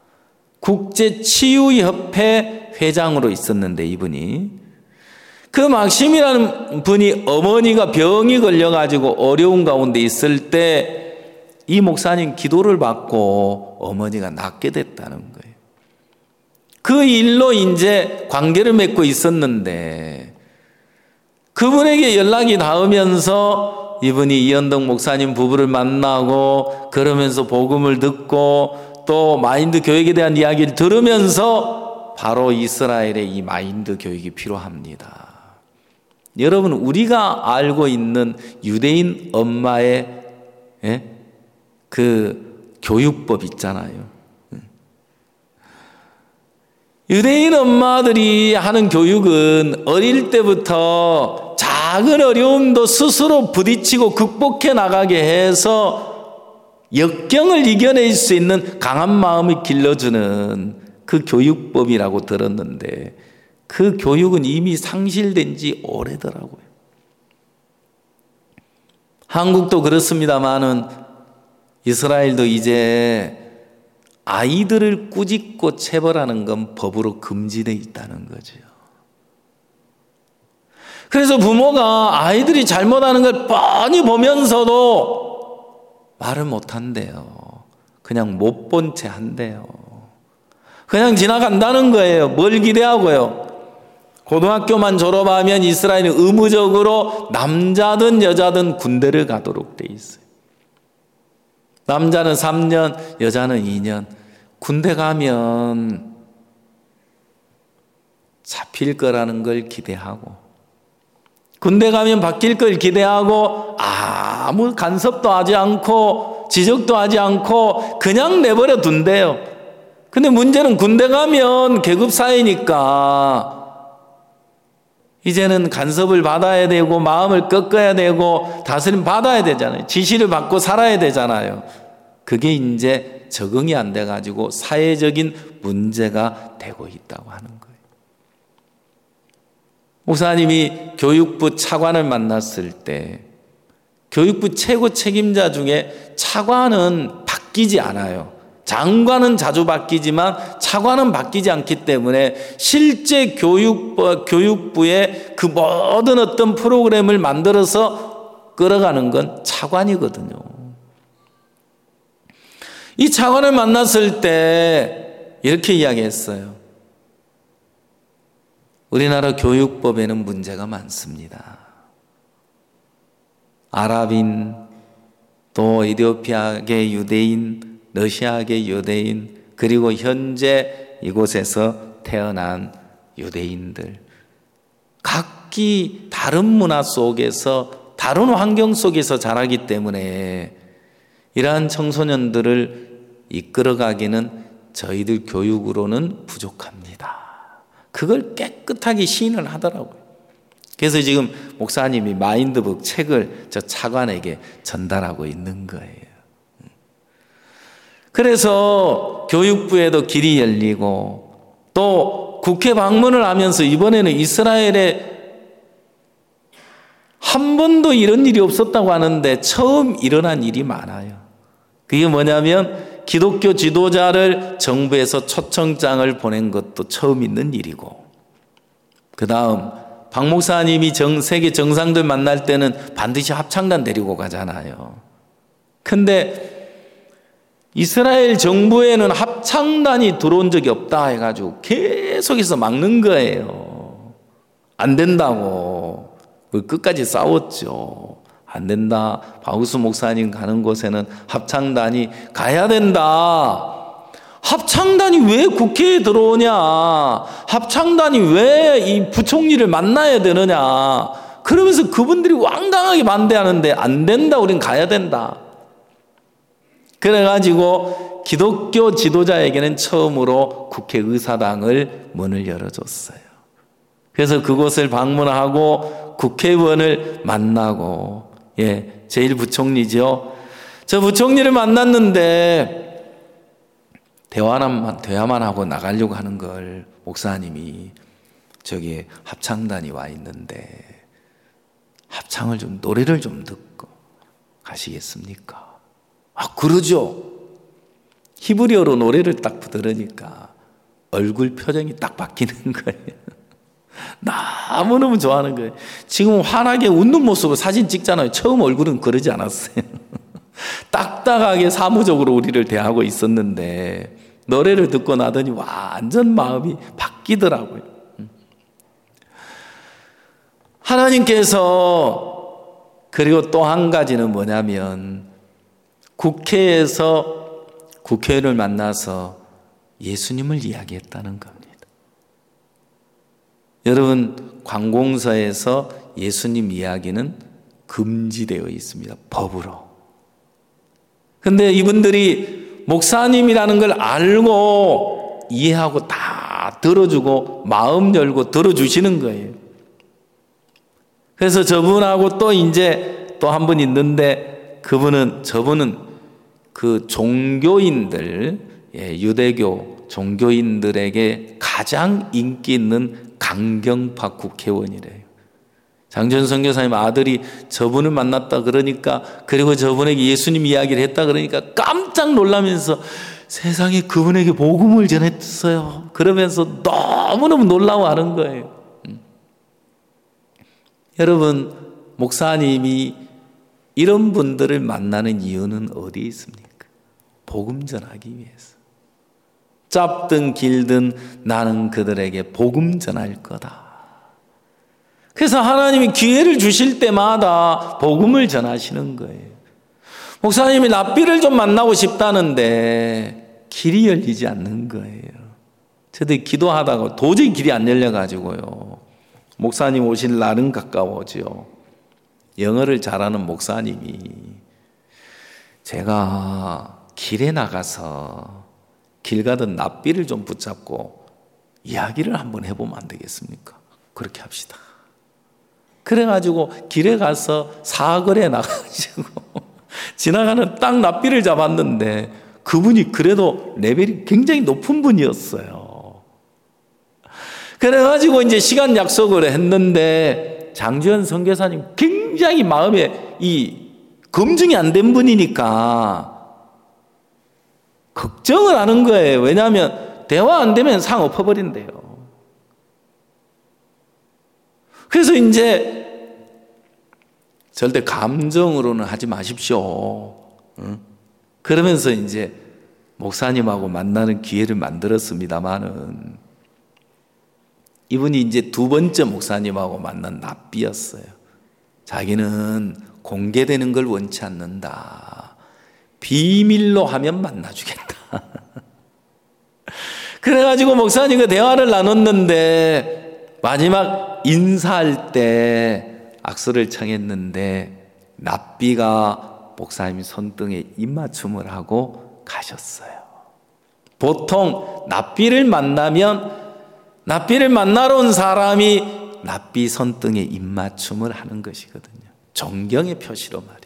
국제치유협회 회장으로 있었는데 이분이, 그 막심이라는 분이 어머니가 병이 걸려가지고 어려운 가운데 있을 때 이 목사님 기도를 받고 어머니가 낫게 됐다는 거예요. 그 일로 이제 관계를 맺고 있었는데 그분에게 연락이 닿으면서 이분이 이현덕 목사님 부부를 만나고 그러면서 복음을 듣고 또 마인드 교육에 대한 이야기를 들으면서 바로 이스라엘의 이 마인드 교육이 필요합니다. 여러분, 우리가 알고 있는 유대인 엄마의 예? 그 교육법 있잖아요. 유대인 엄마들이 하는 교육은 어릴 때부터 작은 어려움도 스스로 부딪히고 극복해 나가게 해서 역경을 이겨낼 수 있는 강한 마음을 길러주는 그 교육법이라고 들었는데 그 교육은 이미 상실된 지 오래더라고요. 한국도 그렇습니다만은 이스라엘도 이제 아이들을 꾸짖고 체벌하는 건 법으로 금지되어 있다는 거죠. 그래서 부모가 아이들이 잘못하는 걸 뻔히 보면서도 말을 못한대요. 그냥 못 본 채 한대요. 그냥 지나간다는 거예요. 뭘 기대하고요. 고등학교만 졸업하면 이스라엘은 의무적으로 남자든 여자든 군대를 가도록 돼 있어요. 남자는 삼 년, 여자는 이 년. 군대 가면 잡힐 거라는 걸 기대하고, 군대 가면 바뀔 걸 기대하고 아무 간섭도 하지 않고 지적도 하지 않고 그냥 내버려 둔대요. 근데 문제는 군대 가면 계급 사회니까 이제는 간섭을 받아야 되고 마음을 꺾어야 되고 다스림 받아야 되잖아요. 지시를 받고 살아야 되잖아요. 그게 이제 적응이 안 돼가지고 사회적인 문제가 되고 있다고 하는 거예요. 목사님이 교육부 차관을 만났을 때 교육부 최고 책임자 중에 차관은 바뀌지 않아요. 장관은 자주 바뀌지만 차관은 바뀌지 않기 때문에 실제 교육부, 교육부의 그 모든 어떤 프로그램을 만들어서 끌어가는 건 차관이거든요. 이 차관을 만났을 때 이렇게 이야기했어요. 우리나라 교육법에는 문제가 많습니다. 아랍인, 또 이디오피아계 유대인, 러시아계 유대인, 그리고 현재 이곳에서 태어난 유대인들, 각기 다른 문화 속에서 다른 환경 속에서 자라기 때문에 이러한 청소년들을 이끌어가기는 저희들 교육으로는 부족합니다. 그걸 깨끗하게 시인을 하더라고요. 그래서 지금 목사님이 마인드북 책을 저 차관에게 전달하고 있는 거예요. 그래서 교육부에도 길이 열리고 또 국회 방문을 하면서 이번에는 이스라엘에 한 번도 이런 일이 없었다고 하는데 처음 일어난 일이 많아요. 그게 뭐냐면 기독교 지도자를 정부에서 초청장을 보낸 것도 처음 있는 일이고, 그 다음 박 목사님이 정, 세계 정상들 만날 때는 반드시 합창단 데리고 가잖아요. 근데 이스라엘 정부에는 합창단이 들어온 적이 없다 해가지고 계속해서 막는 거예요. 안 된다고. 끝까지 싸웠죠. 안 된다. 바우스 목사님 가는 곳에는 합창단이 가야 된다. 합창단이 왜 국회에 들어오냐? 합창단이 왜 이 부총리를 만나야 되느냐? 그러면서 그분들이 완강하게 반대하는데 안 된다. 우린 가야 된다. 그래가지고 기독교 지도자에게는 처음으로 국회의사당을 문을 열어줬어요. 그래서 그곳을 방문하고 국회의원을 만나고, 예, 제일 부총리죠. 저 부총리를 만났는데 대화만, 대화만 하고 나가려고 하는 걸 목사님이 저기 합창단이 와 있는데 합창을 좀, 노래를 좀 듣고 가시겠습니까? 아, 그러죠. 히브리어로 노래를 딱 들으니까 얼굴 표정이 딱 바뀌는 거예요. 너무너무 좋아하는 거예요. 지금 환하게 웃는 모습으로 사진 찍잖아요. 처음 얼굴은 그러지 않았어요. 딱딱하게 사무적으로 우리를 대하고 있었는데 노래를 듣고 나더니 완전 마음이 바뀌더라고요. 하나님께서, 그리고 또 한 가지는 뭐냐면 국회에서 국회의원을 만나서 예수님을 이야기했다는 겁니다. 여러분, 관공서에서 예수님 이야기는 금지되어 있습니다. 법으로. 근데 이분들이 목사님이라는 걸 알고 이해하고 다 들어주고 마음 열고 들어주시는 거예요. 그래서 저분하고 또 이제 또 한 분 있는데 그분은, 저분은 그 종교인들, 예, 유대교 종교인들에게 가장 인기 있는 강경파 국회의원이래요. 장전 선교사님 아들이 저분을 만났다 그러니까, 그리고 저분에게 예수님 이야기를 했다 그러니까 깜짝 놀라면서 세상에 그분에게 복음을 전했어요. 그러면서 너무너무 놀라워하는 거예요. 음. 여러분, 목사님이 이런 분들을 만나는 이유는 어디에 있습니까? 복음 전하기 위해서. 짧든 길든 나는 그들에게 복음 전할 거다. 그래서 하나님이 기회를 주실 때마다 복음을 전하시는 거예요. 목사님이 랍비를 좀 만나고 싶다는데 길이 열리지 않는 거예요. 저도 기도하다가 도저히 길이 안 열려가지고요. 목사님 오실 날은 가까워지요. 영어를 잘하는 목사님이 제가 길에 나가서 길 가던 납비를 좀 붙잡고 이야기를 한번 해보면 안 되겠습니까? 그렇게 합시다. 그래가지고 길에 가서 사거리에 나가가지고 지나가는 딱 납비를 잡았는데 그분이 그래도 레벨이 굉장히 높은 분이었어요. 그래가지고 이제 시간 약속을 했는데 장주현 선교사님 굉장히 마음에 이 검증이 안 된 분이니까 걱정을 하는 거예요. 왜냐하면 대화 안 되면 상 엎어버린대요. 그래서 이제 절대 감정으로는 하지 마십시오. 응? 그러면서 이제 목사님하고 만나는 기회를 만들었습니다만은 이분이 이제 두 번째 목사님하고 만난 납비였어요. 자기는 공개되는 걸 원치 않는다. 비밀로 하면 만나주겠다. 그래가지고 목사님과 대화를 나눴는데 마지막 인사할 때 악수를 청했는데 납비가 목사님 손등에 입맞춤을 하고 가셨어요. 보통 납비를 만나면 납비를 만나러 온 사람이 납비 손등에 입맞춤을 하는 것이거든요. 존경의 표시로 말이에요.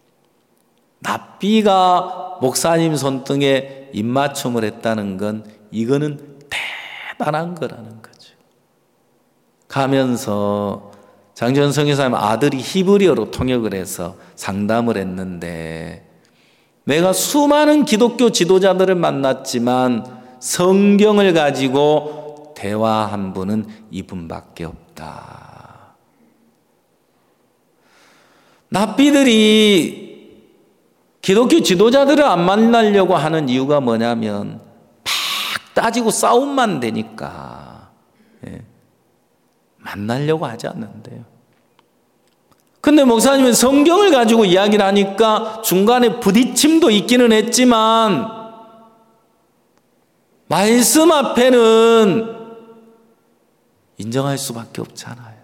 납비가 목사님 손등에 입맞춤을 했다는 건 이거는 대단한 거라는 거죠. 가면서 장주현 선교사님 아들이 히브리어로 통역을 해서 상담을 했는데 내가 수많은 기독교 지도자들을 만났지만 성경을 가지고 대화한 분은 이분밖에 없다. 납비들이 기독교 지도자들을 안 만나려고 하는 이유가 뭐냐면 막 따지고 싸움만 되니까 예. 만나려고 하지 않는데요. 근데 목사님은 성경을 가지고 이야기를 하니까 중간에 부딪힘도 있기는 했지만 말씀 앞에는 인정할 수밖에 없잖아요.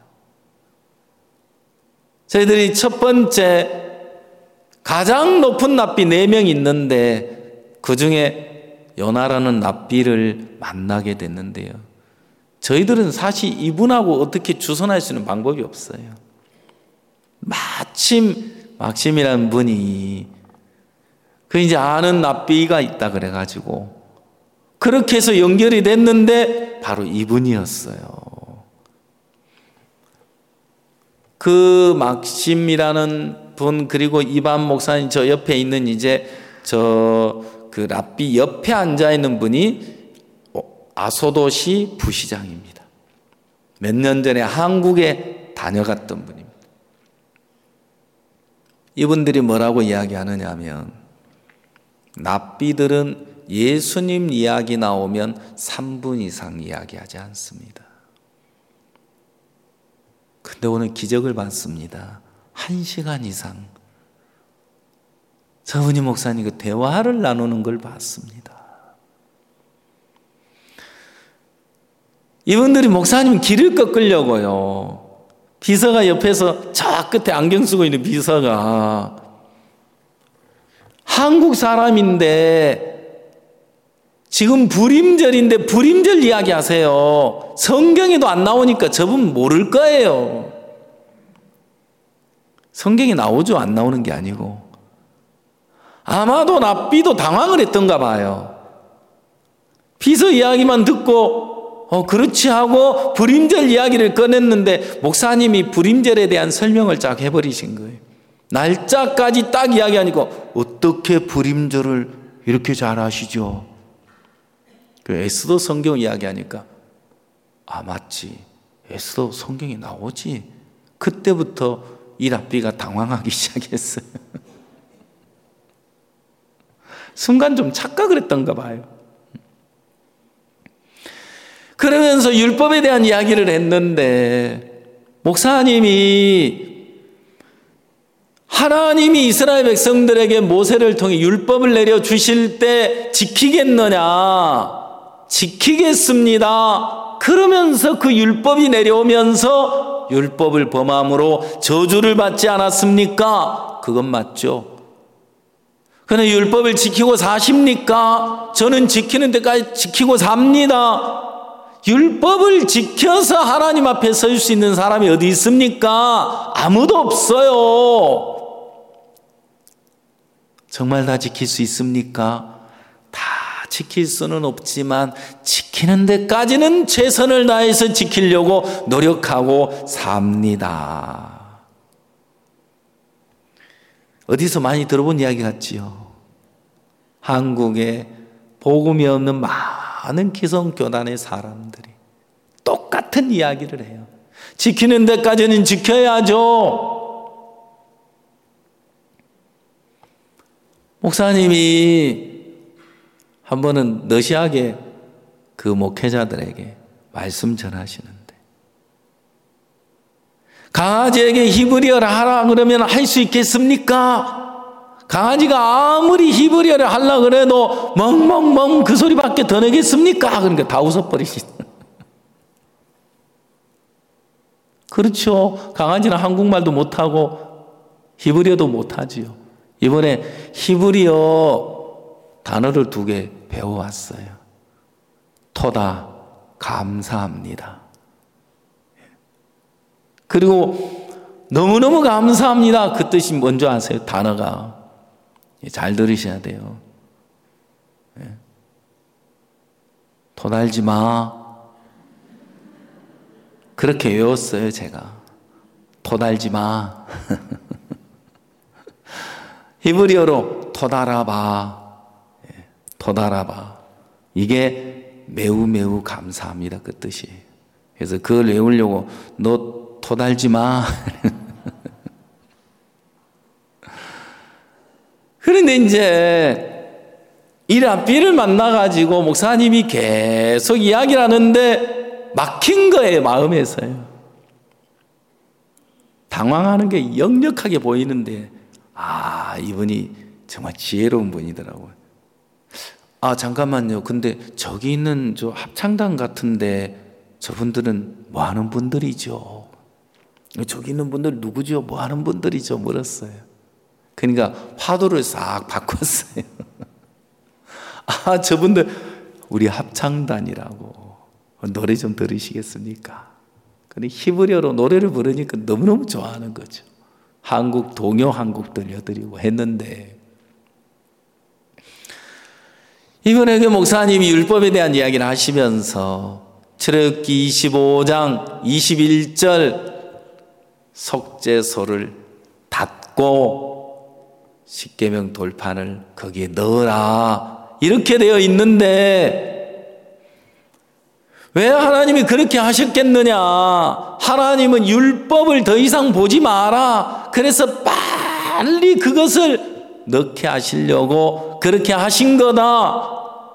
저희들이 첫 번째 가장 높은 납비 네 명 있는데 그 중에 요나라는 납비를 만나게 됐는데요. 저희들은 사실 이분하고 어떻게 주선할 수 있는 방법이 없어요. 마침 막심이라는 분이 그 이제 아는 납비가 있다 그래가지고 그렇게 해서 연결이 됐는데 바로 이분이었어요. 그 막심이라는 분 그리고 이반 목사님 저 옆에 있는 이제 저 그 랍비 옆에 앉아 있는 분이 아소도시 부시장입니다. 몇 년 전에 한국에 다녀갔던 분입니다. 이분들이 뭐라고 이야기하느냐 하면 납비들은 예수님 이야기 나오면 삼 분 이상 이야기하지 않습니다. 근데 오늘 기적을 봤습니다. 한 시간 이상 서훈이 목사님과 대화를 나누는 걸 봤습니다. 이분들이 목사님 길을 꺾으려고요. 비서가 옆에서 저 끝에 안경 쓰고 있는 비서가 한국 사람인데 지금 불임절인데 불임절 이야기하세요. 성경에도 안 나오니까 저분 모를 거예요. 성경에 나오죠. 안 나오는 게 아니고. 아마도 납비도 당황을 했던가 봐요. 비서 이야기만 듣고 어 그렇지 하고 불임절 이야기를 꺼냈는데 목사님이 불임절에 대한 설명을 쫙 해버리신 거예요. 날짜까지 딱 이야기하니까 어떻게 불임절을 이렇게 잘 아시죠? 그 에스더 성경 이야기하니까 아 맞지 에스더 성경에 나오지. 그때부터 이 납비가 당황하기 시작했어요. 순간 좀 착각을 했던가 봐요. 그러면서 율법에 대한 이야기를 했는데 목사님이 하나님이 이스라엘 백성들에게 모세를 통해 율법을 내려주실 때 지키겠느냐? 지키겠습니다. 그러면서 그 율법이 내려오면서 율법을 범함으로 저주를 받지 않았습니까? 그건 맞죠. 그런데 율법을 지키고 사십니까? 저는 지키는 데까지 지키고 삽니다. 율법을 지켜서 하나님 앞에 설 수 있는 사람이 어디 있습니까? 아무도 없어요. 정말 다 지킬 수 있습니까? 다 지킬 수는 없지만 지키는 데까지는 최선을 다해서 지키려고 노력하고 삽니다. 어디서 많이 들어본 이야기 같지요? 한국에 복음이 없는 많은 기성교단의 사람들이 똑같은 이야기를 해요. 지키는 데까지는 지켜야죠. 목사님이 한 번은 러시아계 그 목회자들에게 말씀 전하시는데 강아지에게 히브리어를 하라 그러면 할 수 있겠습니까? 강아지가 아무리 히브리어를 하려고 그래도 멍멍멍 그 소리밖에 더 내겠습니까? 그러니까 다 웃어버리시다. 그렇죠. 강아지는 한국말도 못하고 히브리어도 못하지요. 이번에 히브리어 단어를 두 개 배워왔어요. 토다, 감사합니다. 그리고 너무너무 감사합니다. 그 뜻이 뭔지 아세요? 단어가. 잘 들으셔야 돼요. 토달지 마. 그렇게 외웠어요, 제가. 토달지 마. 히브리어로 토달아봐. 토달아봐. 이게 매우 매우 감사합니다. 그 뜻이에요. 그래서 그걸 외우려고 너 토달지 마. 그런데 이제 이 랍비를 만나가지고 목사님이 계속 이야기를 하는데 막힌 거예요, 마음에서요. 당황하는 게 역력하게 보이는데 아, 이분이 정말 지혜로운 분이더라고요. 아, 잠깐만요. 근데 저기 있는 저 합창단 같은데 저분들은 뭐 하는 분들이죠? 저기 있는 분들 누구죠? 뭐 하는 분들이죠? 물었어요. 그러니까 화두를 싹 바꿨어요. 아, 저분들 우리 합창단이라고. 노래 좀 들으시겠습니까? 근데 히브리어로 노래를 부르니까 너무너무 좋아하는 거죠. 한국 동요 한 곡 들려드리고 했는데 이번에 그 목사님이 율법에 대한 이야기를 하시면서 출애굽기 이십오 장 이십일 절 속죄소를 닫고 십계명 돌판을 거기에 넣어라 이렇게 되어 있는데 왜 하나님이 그렇게 하셨겠느냐? 하나님은 율법을 더 이상 보지 마라. 그래서 빨리 그것을 넣게 하시려고 그렇게 하신 거다.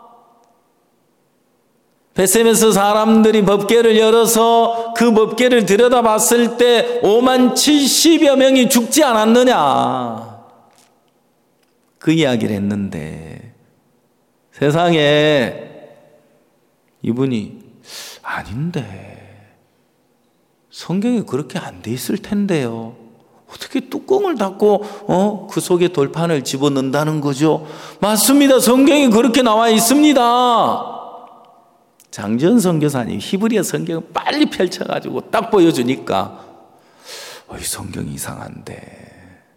베셈에서 사람들이 법궤를 열어서 그 법궤를 들여다봤을 때 오만 칠십여 명이 죽지 않았느냐? 그 이야기를 했는데 세상에 이분이 아닌데 성경에 그렇게 안 돼 있을 텐데요. 어떻게 뚜껑을 닫고 어? 그 속에 돌판을 집어넣는다는 거죠? 맞습니다. 성경에 그렇게 나와 있습니다. 장지현 선교사님 히브리어 성경을 빨리 펼쳐가지고 딱 보여주니까 어, 이 성경이 이상한데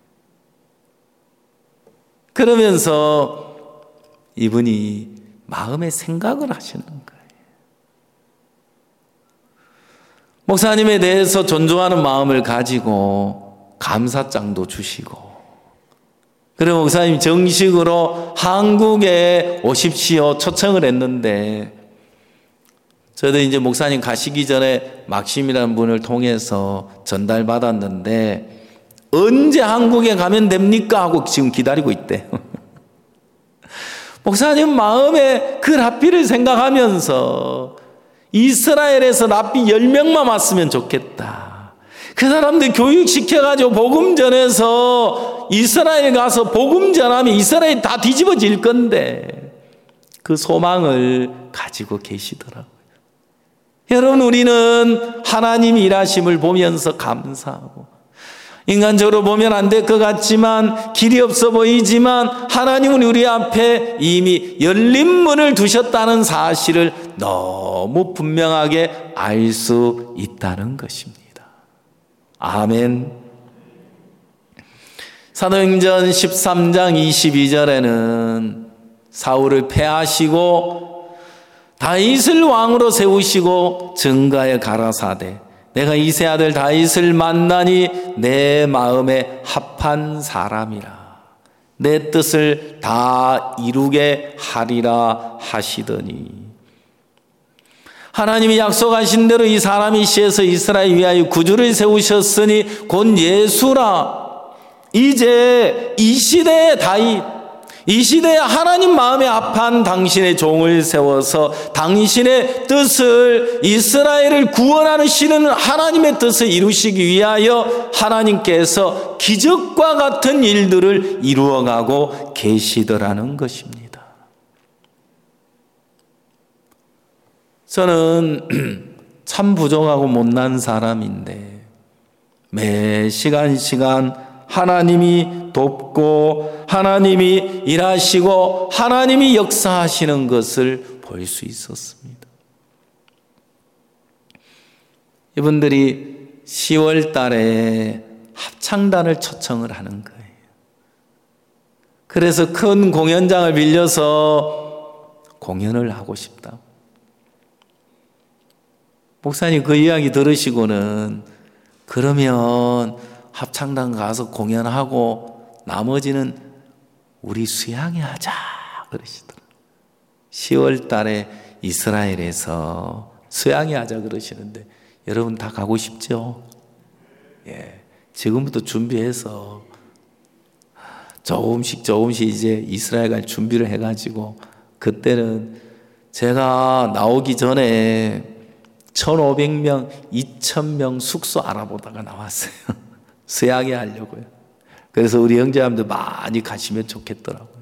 그러면서 이분이 마음의 생각을 하시는 거예요. 목사님에 대해서 존중하는 마음을 가지고 감사장도 주시고 그리고 목사님 정식으로 한국에 오십시오 초청을 했는데 저도 이제 목사님 가시기 전에 막심이라는 분을 통해서 전달받았는데 언제 한국에 가면 됩니까? 하고 지금 기다리고 있대요. 목사님 마음에 그 랍비를 생각하면서 이스라엘에서 랍비 열 명만 왔으면 좋겠다. 그 사람들 교육시켜가지고 복음 전해서 이스라엘 가서 복음 전하면 이스라엘 다 뒤집어질 건데 그 소망을 가지고 계시더라고요. 여러분, 우리는 하나님 일하심을 보면서 감사하고, 인간적으로 보면 안 될 것 같지만, 길이 없어 보이지만 하나님은 우리 앞에 이미 열린 문을 두셨다는 사실을 너무 분명하게 알 수 있다는 것입니다. 아멘. 사도행전 십삼 장 이십이 절에는 사울을 패하시고 다윗을 왕으로 세우시고 증가에 가라사대 내가 이새 아들 다윗을 만나니 내 마음에 합한 사람이라 내 뜻을 다 이루게 하리라 하시더니, 하나님이 약속하신 대로 이 사람이 시에서 이스라엘 위하여 구주를 세우셨으니 곧 예수라. 이제 이 시대의 다윗, 이 시대에 하나님 마음에 합한 당신의 종을 세워서 당신의 뜻을, 이스라엘을 구원하는 시는 하나님의 뜻을 이루시기 위하여 하나님께서 기적과 같은 일들을 이루어가고 계시더라는 것입니다. 저는 참 부족하고 못난 사람인데 매 시간 시간 하나님이 돕고 하나님이 일하시고 하나님이 역사하시는 것을 볼 수 있었습니다. 이분들이 시월 달에 합창단을 초청을 하는 거예요. 그래서 큰 공연장을 빌려서 공연을 하고 싶다. 목사님 그 이야기 들으시고는 그러면 합창단 가서 공연하고 나머지는 우리 수양회 하자 그러시더라고요. 시월 달에 이스라엘에서 수양회 하자 그러시는데 여러분 다 가고 싶죠? 예, 지금부터 준비해서 조금씩 조금씩 이제 이스라엘 갈 준비를 해가지고, 그때는 제가 나오기 전에 천오백 명, 이천 명 숙소 알아보다가 나왔어요. 수양회 하려고요. 그래서 우리 형제님들 많이 가시면 좋겠더라고요.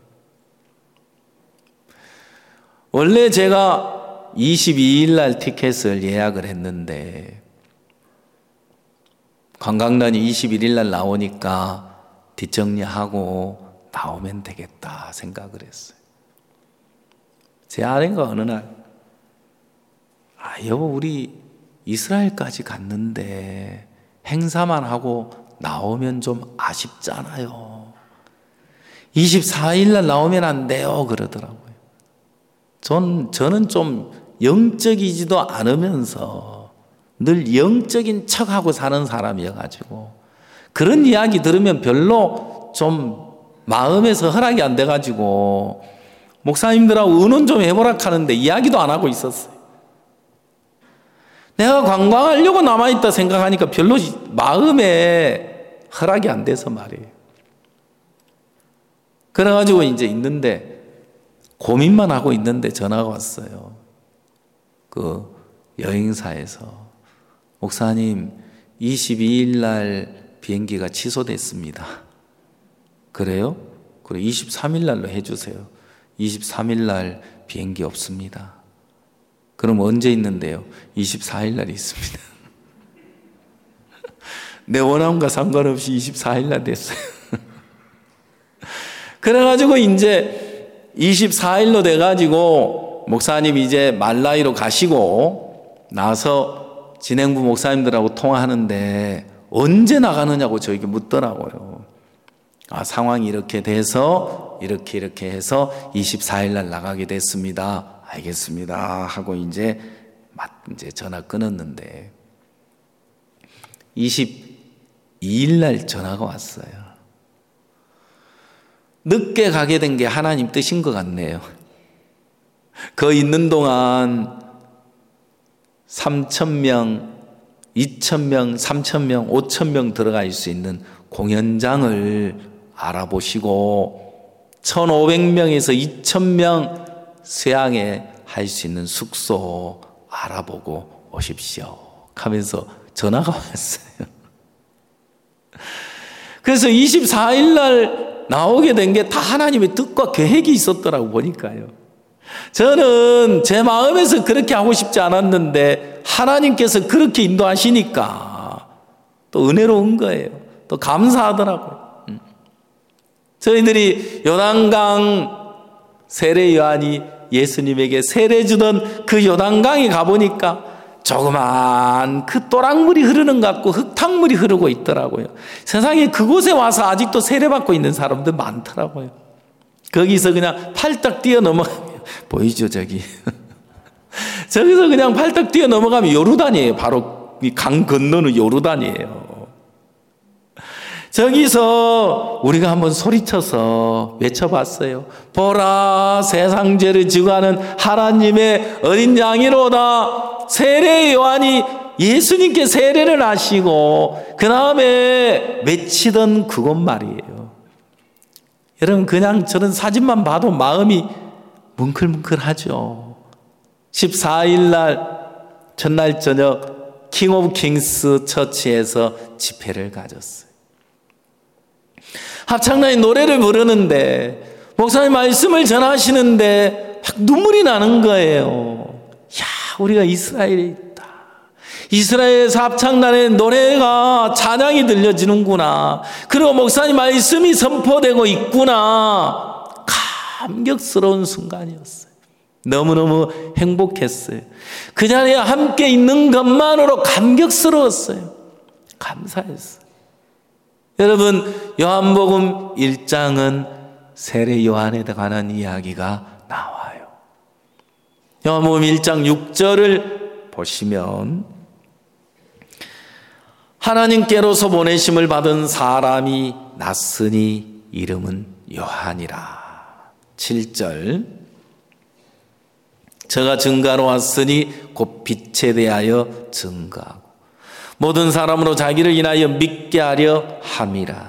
원래 제가 이십이 일 날 티켓을 예약을 했는데 관광단이 이십일 일 날 나오니까 뒷정리하고 나오면 되겠다 생각을 했어요. 제 아내가 어느 날, 아, 여보, 우리 이스라엘까지 갔는데 행사만 하고 나오면 좀 아쉽잖아요. 이십사 일 날 나오면 안 돼요 그러더라고요. 전, 저는 좀 영적이지도 않으면서 늘 영적인 척하고 사는 사람이어가지고 그런 이야기 들으면 별로 좀 마음에서 허락이 안 돼가지고 목사님들하고 의논 좀 해보라 하는데 이야기도 안 하고 있었어요. 내가 관광하려고 남아있다 생각하니까 별로 마음에 허락이 안 돼서 말이에요. 그래가지고 이제 있는데 고민만 하고 있는데 전화가 왔어요. 그 여행사에서 목사님 이십이 일 날 비행기가 취소됐습니다. 그래요? 그래 이십삼 일 날로 해주세요. 이십삼 일 날 비행기 없습니다. 그럼 언제 있는데요? 이십사 일 날 있습니다. 내 원함과 상관없이 이십사 일 날 됐어요. 그래가지고 이제 이십사 일로 돼가지고 목사님 이제 말라이로 가시고 나서 진행부 목사님들하고 통화하는데 언제 나가느냐고 저에게 묻더라고요. 아, 상황이 이렇게 돼서 이렇게 이렇게 해서 이십사 일 날 나가게 됐습니다. 알겠습니다 하고 이제 이제 전화 끊었는데 이십이 일 날 전화가 왔어요. 늦게 가게 된 게 하나님 뜻인 것 같네요. 그 있는 동안 삼천 명, 이천 명, 삼천 명, 오천 명 들어갈 수 있는 공연장을 알아보시고 천오백 명에서 이천 명 수양회 할 수 있는 숙소 알아보고 오십시오 하면서 전화가 왔어요. 그래서 이십사 일 날 나오게 된 게 다 하나님의 뜻과 계획이 있었더라고 보니까요. 저는 제 마음에서 그렇게 하고 싶지 않았는데 하나님께서 그렇게 인도하시니까 또 은혜로운 거예요. 또 감사하더라고요. 저희들이 요단강 세례 요한이 예수님에게 세례 주던 그 요단강에 가보니까 조그만 그 또랑물이 흐르는 것 같고 흙탕물이 흐르고 있더라고요. 세상에 그곳에 와서 아직도 세례받고 있는 사람들 많더라고요. 거기서 그냥 팔딱 뛰어 넘어가면 보이죠 저기. 저기서 그냥 팔딱 뛰어 넘어가면 요르단이에요. 바로 이 강 건너는 요르단이에요. 저기서 우리가 한번 소리쳐서 외쳐봤어요. 보라 세상 죄를 지고 하는 하나님의 어린 양이로다. 세례 요한이 예수님께 세례를 하시고 그 다음에 외치던 그것 말이에요. 여러분 그냥 저런 사진만 봐도 마음이 뭉클뭉클하죠. 십사 일 날 전날 저녁 킹 오브 킹스 처치에서 집회를 가졌어요. 합창단이 노래를 부르는데 목사님 말씀을 전하시는데 막 눈물이 나는 거예요. 야, 우리가 이스라엘에 있다. 이스라엘에서 합창단의 노래가 찬양이 들려지는구나. 그리고 목사님 말씀이 선포되고 있구나. 감격스러운 순간이었어요. 너무너무 행복했어요. 그 자리에 함께 있는 것만으로 감격스러웠어요. 감사했어요. 여러분 요한복음 일 장은 세례 요한에 관한 이야기가 나와요. 요한복음 일 장 육 절을 보시면 하나님께로서 보내심을 받은 사람이 났으니 이름은 요한이라. 칠 절 저가 증가로 왔으니 곧 빛에 대하여 증가하고 모든 사람으로 자기를 인하여 믿게 하려 함이라.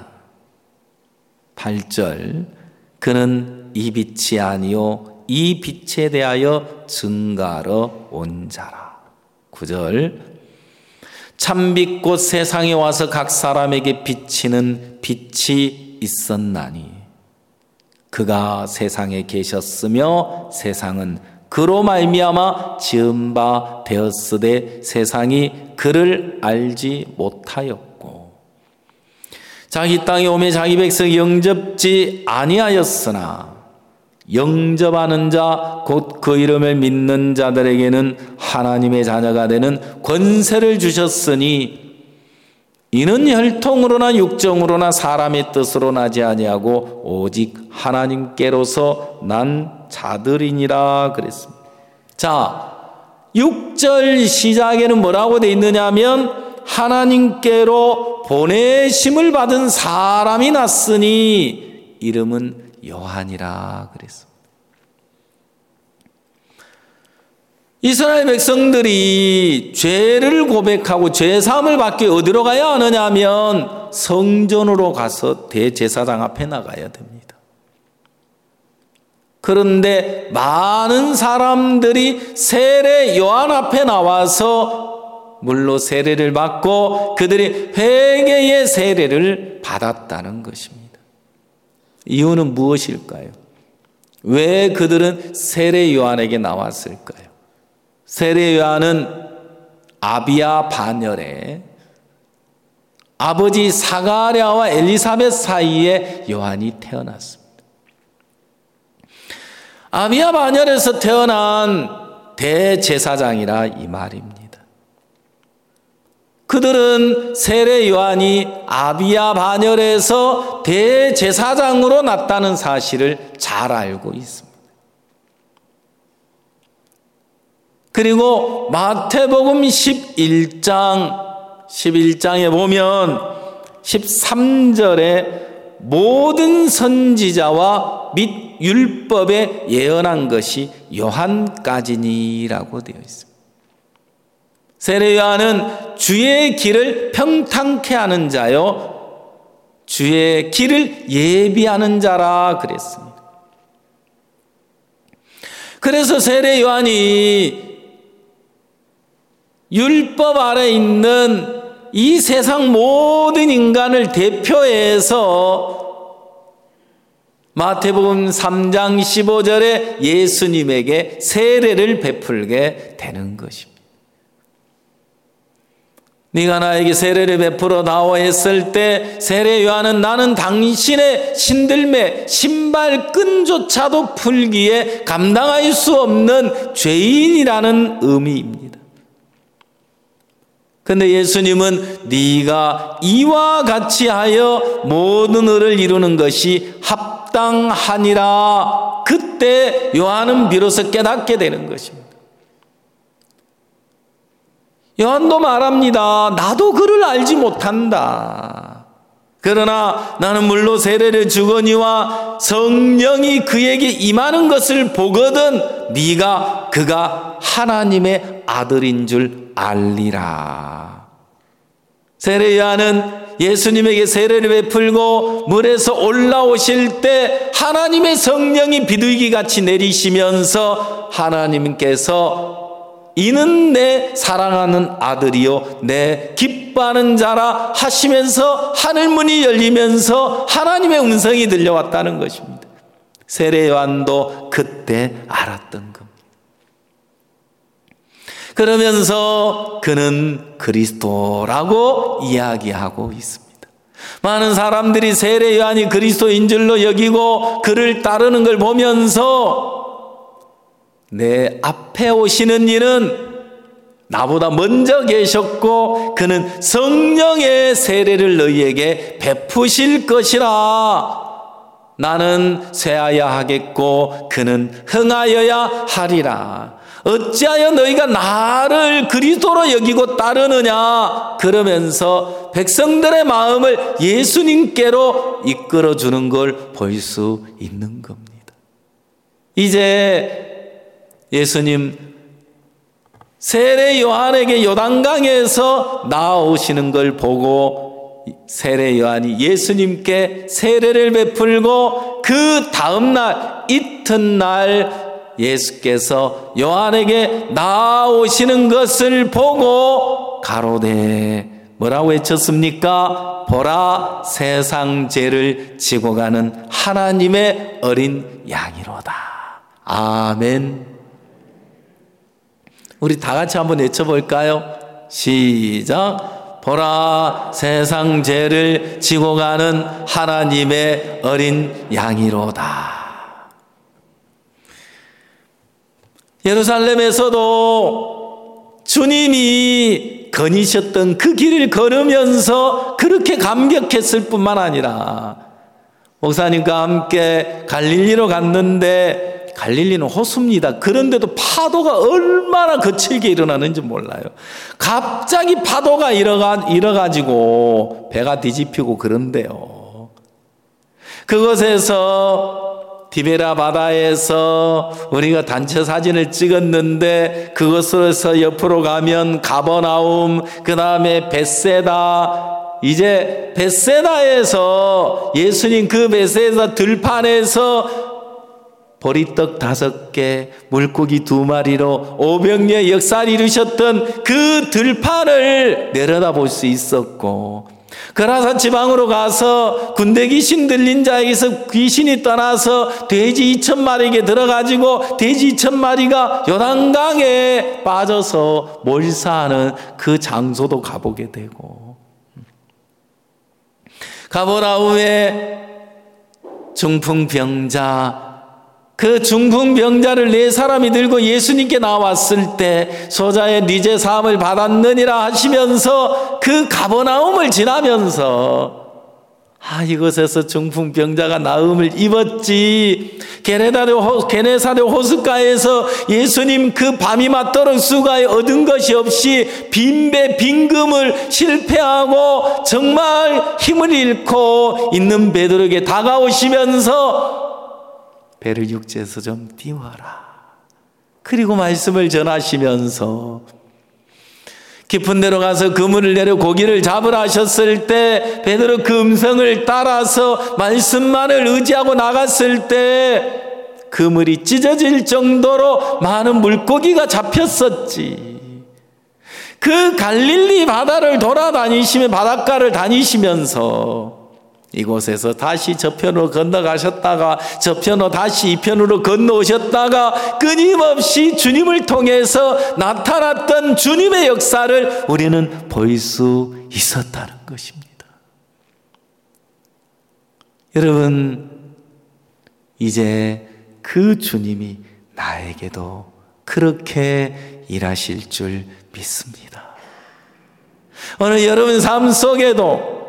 팔 절 그는 이 빛이 아니요 이 빛에 대하여 증가하러 온 자라. 구 절 참빛 곧 세상에 와서 각 사람에게 비치는 빛이 있었나니 그가 세상에 계셨으며 세상은 그로 말미암아 지은 바 되었으되 세상이 그를 알지 못하였고 자기 땅에 오매 자기 백성 영접지 아니하였으나 영접하는 자 곧 그 이름을 믿는 자들에게는 하나님의 자녀가 되는 권세를 주셨으니 이는 혈통으로나 육정으로나 사람의 뜻으로 나지 아니하고 오직 하나님께로서 난 자들이니라 그랬습니다. 자, 육 절 시작에는 뭐라고 되어 있느냐 하면 하나님께로 보내심을 받은 사람이 났으니 이름은 요한이라 그랬습니다. 이스라엘 백성들이 죄를 고백하고 죄사함을 받기 어디로 가야 하느냐 하면 성전으로 가서 대제사장 앞에 나가야 됩니다. 그런데 많은 사람들이 세례 요한 앞에 나와서 물로 세례를 받고 그들이 회개의 세례를 받았다는 것입니다. 이유는 무엇일까요? 왜 그들은 세례 요한에게 나왔을까요? 세례 요한은 아비야 반열에 아버지 사가랴와 엘리사벳 사이에 요한이 태어났습니다. 아비야 반열에서 태어난 대제사장이라 이 말입니다. 그들은 세례 요한이 아비야 반열에서 대제사장으로 났다는 사실을 잘 알고 있습니다. 그리고 마태복음 십일 장 십일 장에 보면 십삼 절에 모든 선지자와 및 율법에 예언한 것이 요한까지니라고 되어 있습니다. 세례 요한은 주의 길을 평탄케 하는 자요 주의 길을 예비하는 자라 그랬습니다. 그래서 세례 요한이 율법 아래 있는 이 세상 모든 인간을 대표해서 마태복음 삼 장 십오 절에 예수님에게 세례를 베풀게 되는 것입니다. 네가 나에게 세례를 베풀어 나오 했을 때 세례 요한은 나는 당신의 신들매 신발끈조차도 풀기에 감당할 수 없는 죄인이라는 의미입니다. 그런데 예수님은 네가 이와 같이 하여 모든 의를 이루는 것이 합당하니라. 그때 요한은 비로소 깨닫게 되는 것입니다. 요한도 말합니다. 나도 그를 알지 못한다. 그러나 나는 물로 세례를 주거니와 성령이 그에게 임하는 것을 보거든 네가 그가 하나님의 아들인 줄 알리라. 세례 요한은 예수님에게 세례를 베풀고 물에서 올라오실 때 하나님의 성령이 비둘기같이 내리시면서 하나님께서 이는 내 사랑하는 아들이요 내 기뻐하는 자라 하시면서 하늘문이 열리면서 하나님의 음성이 들려왔다는 것입니다. 세례 요한도 그때 알았던 겁니다. 그러면서 그는 그리스도라고 이야기하고 있습니다. 많은 사람들이 세례 요한이 그리스도인 줄로 여기고 그를 따르는 걸 보면서 내 앞에 오시는 이는 나보다 먼저 계셨고 그는 성령의 세례를 너희에게 베푸실 것이라. 나는 쇠하여야 하겠고 그는 흥하여야 하리라. 어찌하여 너희가 나를 그리스도로 여기고 따르느냐. 그러면서 백성들의 마음을 예수님께로 이끌어주는 걸 볼 수 있는 겁니다. 이제 예수님 세례 요한에게 요단강에서 나오시는 걸 보고 세례 요한이 예수님께 세례를 베풀고 그 다음날 이튿날 예수께서 요한에게 나오시는 것을 보고 가로되 뭐라고 외쳤습니까? 보라 세상 죄를 지고 가는 하나님의 어린 양이로다. 아멘. 우리 다 같이 한번 외쳐볼까요? 시작. 보라 세상 죄를 지고 가는 하나님의 어린 양이로다. 예루살렘에서도 주님이 거니셨던 그 길을 걸으면서 그렇게 감격했을 뿐만 아니라 목사님과 함께 갈릴리로 갔는데 갈릴리는 호수입니다. 그런데도 파도가 얼마나 거칠게 일어나는지 몰라요. 갑자기 파도가 일어가, 일어가지고 배가 뒤집히고 그런데요. 그곳에서 디베라 바다에서 우리가 단체 사진을 찍었는데 그곳에서 옆으로 가면 가버나움, 그 다음에 벳세다. 이제 벳세다에서 예수님 그 벳세다 들판에서 보리떡 다섯 개, 물고기 두 마리로 오병이의 역사를 이루셨던 그 들판을 내려다볼 수 있었고, 그라사 지방으로 가서 군대 귀신 들린 자에게서 귀신이 떠나서 돼지 이천 마리에게 들어가지고 돼지 이천 마리가 요단강에 빠져서 몰사하는 그 장소도 가보게 되고, 가버나움의 중풍병자, 그 중풍병자를 네 사람이 들고 예수님께 나왔을 때 소자의 니제 사함을 받았느니라 하시면서 그 가버나움을 지나면서 아, 이곳에서 중풍병자가 나음을 입었지. 게네사렛 호숫가에서 예수님 그 밤이 맞도록 수가에 얻은 것이 없이 빈배 빈금을 실패하고 정말 힘을 잃고 있는 베드로에게 다가오시면서 배를 육지에서 좀 띄워라. 그리고 말씀을 전하시면서 깊은 데로 가서 그물을 내려 고기를 잡으라 하셨을 때 베드로 그 음성을 따라서 말씀만을 의지하고 나갔을 때 그물이 찢어질 정도로 많은 물고기가 잡혔었지. 그 갈릴리 바다를 돌아다니시며 바닷가를 다니시면서 이곳에서 다시 저편으로 건너가셨다가 저편으로 다시 이편으로 건너오셨다가 끊임없이 주님을 통해서 나타났던 주님의 역사를 우리는 볼 수 있었다는 것입니다. 여러분, 이제 그 주님이 나에게도 그렇게 일하실 줄 믿습니다. 오늘 여러분 삶 속에도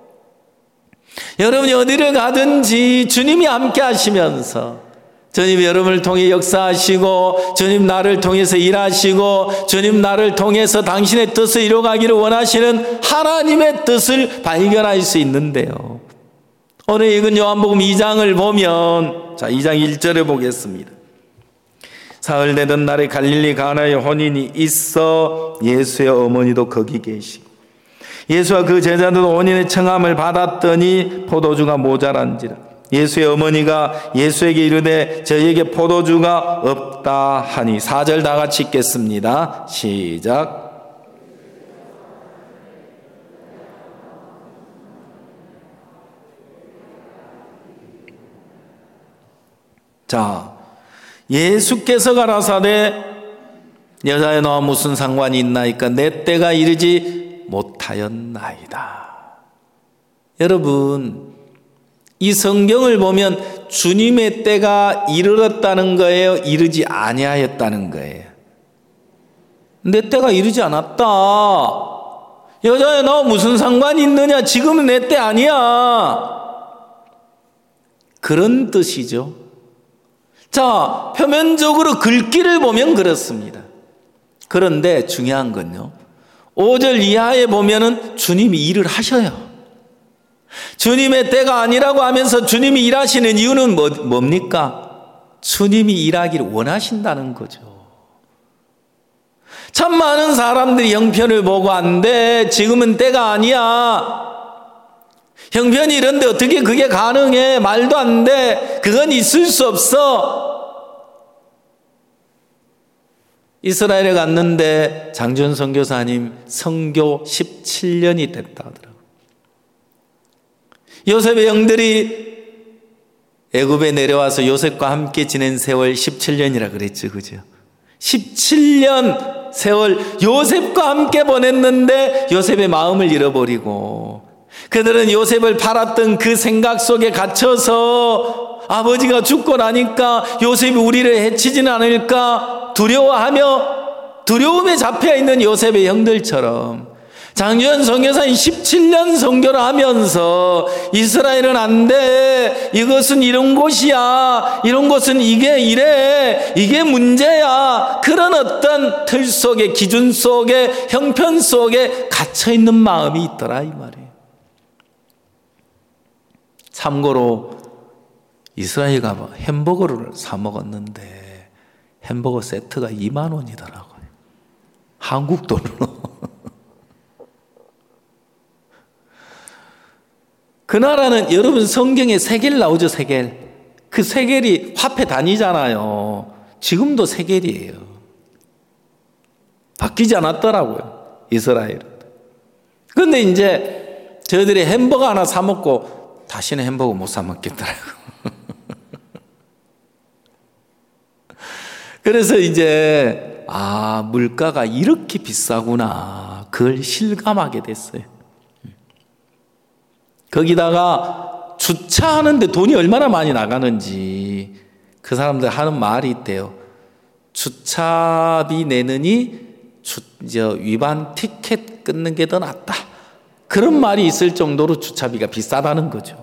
여러분이 어디를 가든지 주님이 함께 하시면서 주님 여러분을 통해 역사하시고 주님 나를 통해서 일하시고 주님 나를 통해서 당신의 뜻을 이루어가기를 원하시는 하나님의 뜻을 발견할 수 있는데요. 오늘 읽은 요한복음 이 장을 보면, 자, 이 장 일 절에 보겠습니다. 사흘 되던 날에 갈릴리 가나에 혼인이 있어 예수의 어머니도 거기 계시고 예수와 그 제자들도 혼인의 청함을 받았더니 포도주가 모자란지라. 예수의 어머니가 예수에게 이르되 저희에게 포도주가 없다 하니. 사 절 다 같이 읽겠습니다. 시작. 자, 예수께서 가라사대 여자의 너와 무슨 상관이 있나이까 내 때가 이르지 못하였나이다. 여러분, 이 성경을 보면 주님의 때가 이르렀다는 거예요? 이르지 아니하였다는 거예요? 내 때가 이르지 않았다. 여자야 너 무슨 상관이 있느냐? 지금은 내 때 아니야. 그런 뜻이죠. 자, 표면적으로 글귀를 보면 그렇습니다. 그런데 중요한 건요, 오 절 이하에 보면은 주님이 일을 하셔요. 주님의 때가 아니라고 하면서 주님이 일하시는 이유는 뭐, 뭡니까? 주님이 일하기를 원하신다는 거죠. 참 많은 사람들이 형편을 보고 안 돼, 지금은 때가 아니야, 형편이 이런데 어떻게 그게 가능해, 말도 안 돼, 그건 있을 수 없어. 이스라엘에 갔는데 장준 선교사님 선교 십칠 년이 됐다 하더라고요. 요셉의 형들이 애굽에 내려와서 요셉과 함께 지낸 세월 십칠 년이라 그랬죠, 그죠? 십칠 년 세월 요셉과 함께 보냈는데 요셉의 마음을 잃어버리고 그들은 요셉을 팔았던 그 생각 속에 갇혀서 아버지가 죽고 나니까 요셉이 우리를 해치지는 않을까 두려워하며 두려움에 잡혀있는 요셉의 형들처럼 장유현 선교사님 십칠 년 선교를 하면서 이스라엘은 안 돼, 이것은 이런 곳이야, 이런 곳은 이게 이래, 이게 문제야, 그런 어떤 틀 속에, 기준 속에, 형편 속에 갇혀있는 마음이 있더라 이 말이에요. 참고로 이스라엘 가면 햄버거를 사 먹었는데 햄버거 세트가 이만 원이더라고요. 한국 돈으로. 그 나라는 여러분 성경에 세겔 나오죠, 세겔. 그 세겔이 화폐 단위잖아요. 지금도 세겔이에요. 바뀌지 않았더라고요, 이스라엘은. 그런데 이제 저희들이 햄버거 하나 사 먹고 다시는 햄버거 못 사 먹겠더라고요. 그래서 이제 아, 물가가 이렇게 비싸구나, 그걸 실감하게 됐어요. 거기다가 주차하는데 돈이 얼마나 많이 나가는지 그 사람들 하는 말이 있대요. 주차비 내느니 주, 저 위반 티켓 끊는 게 더 낫다, 그런 말이 있을 정도로 주차비가 비싸다는 거죠.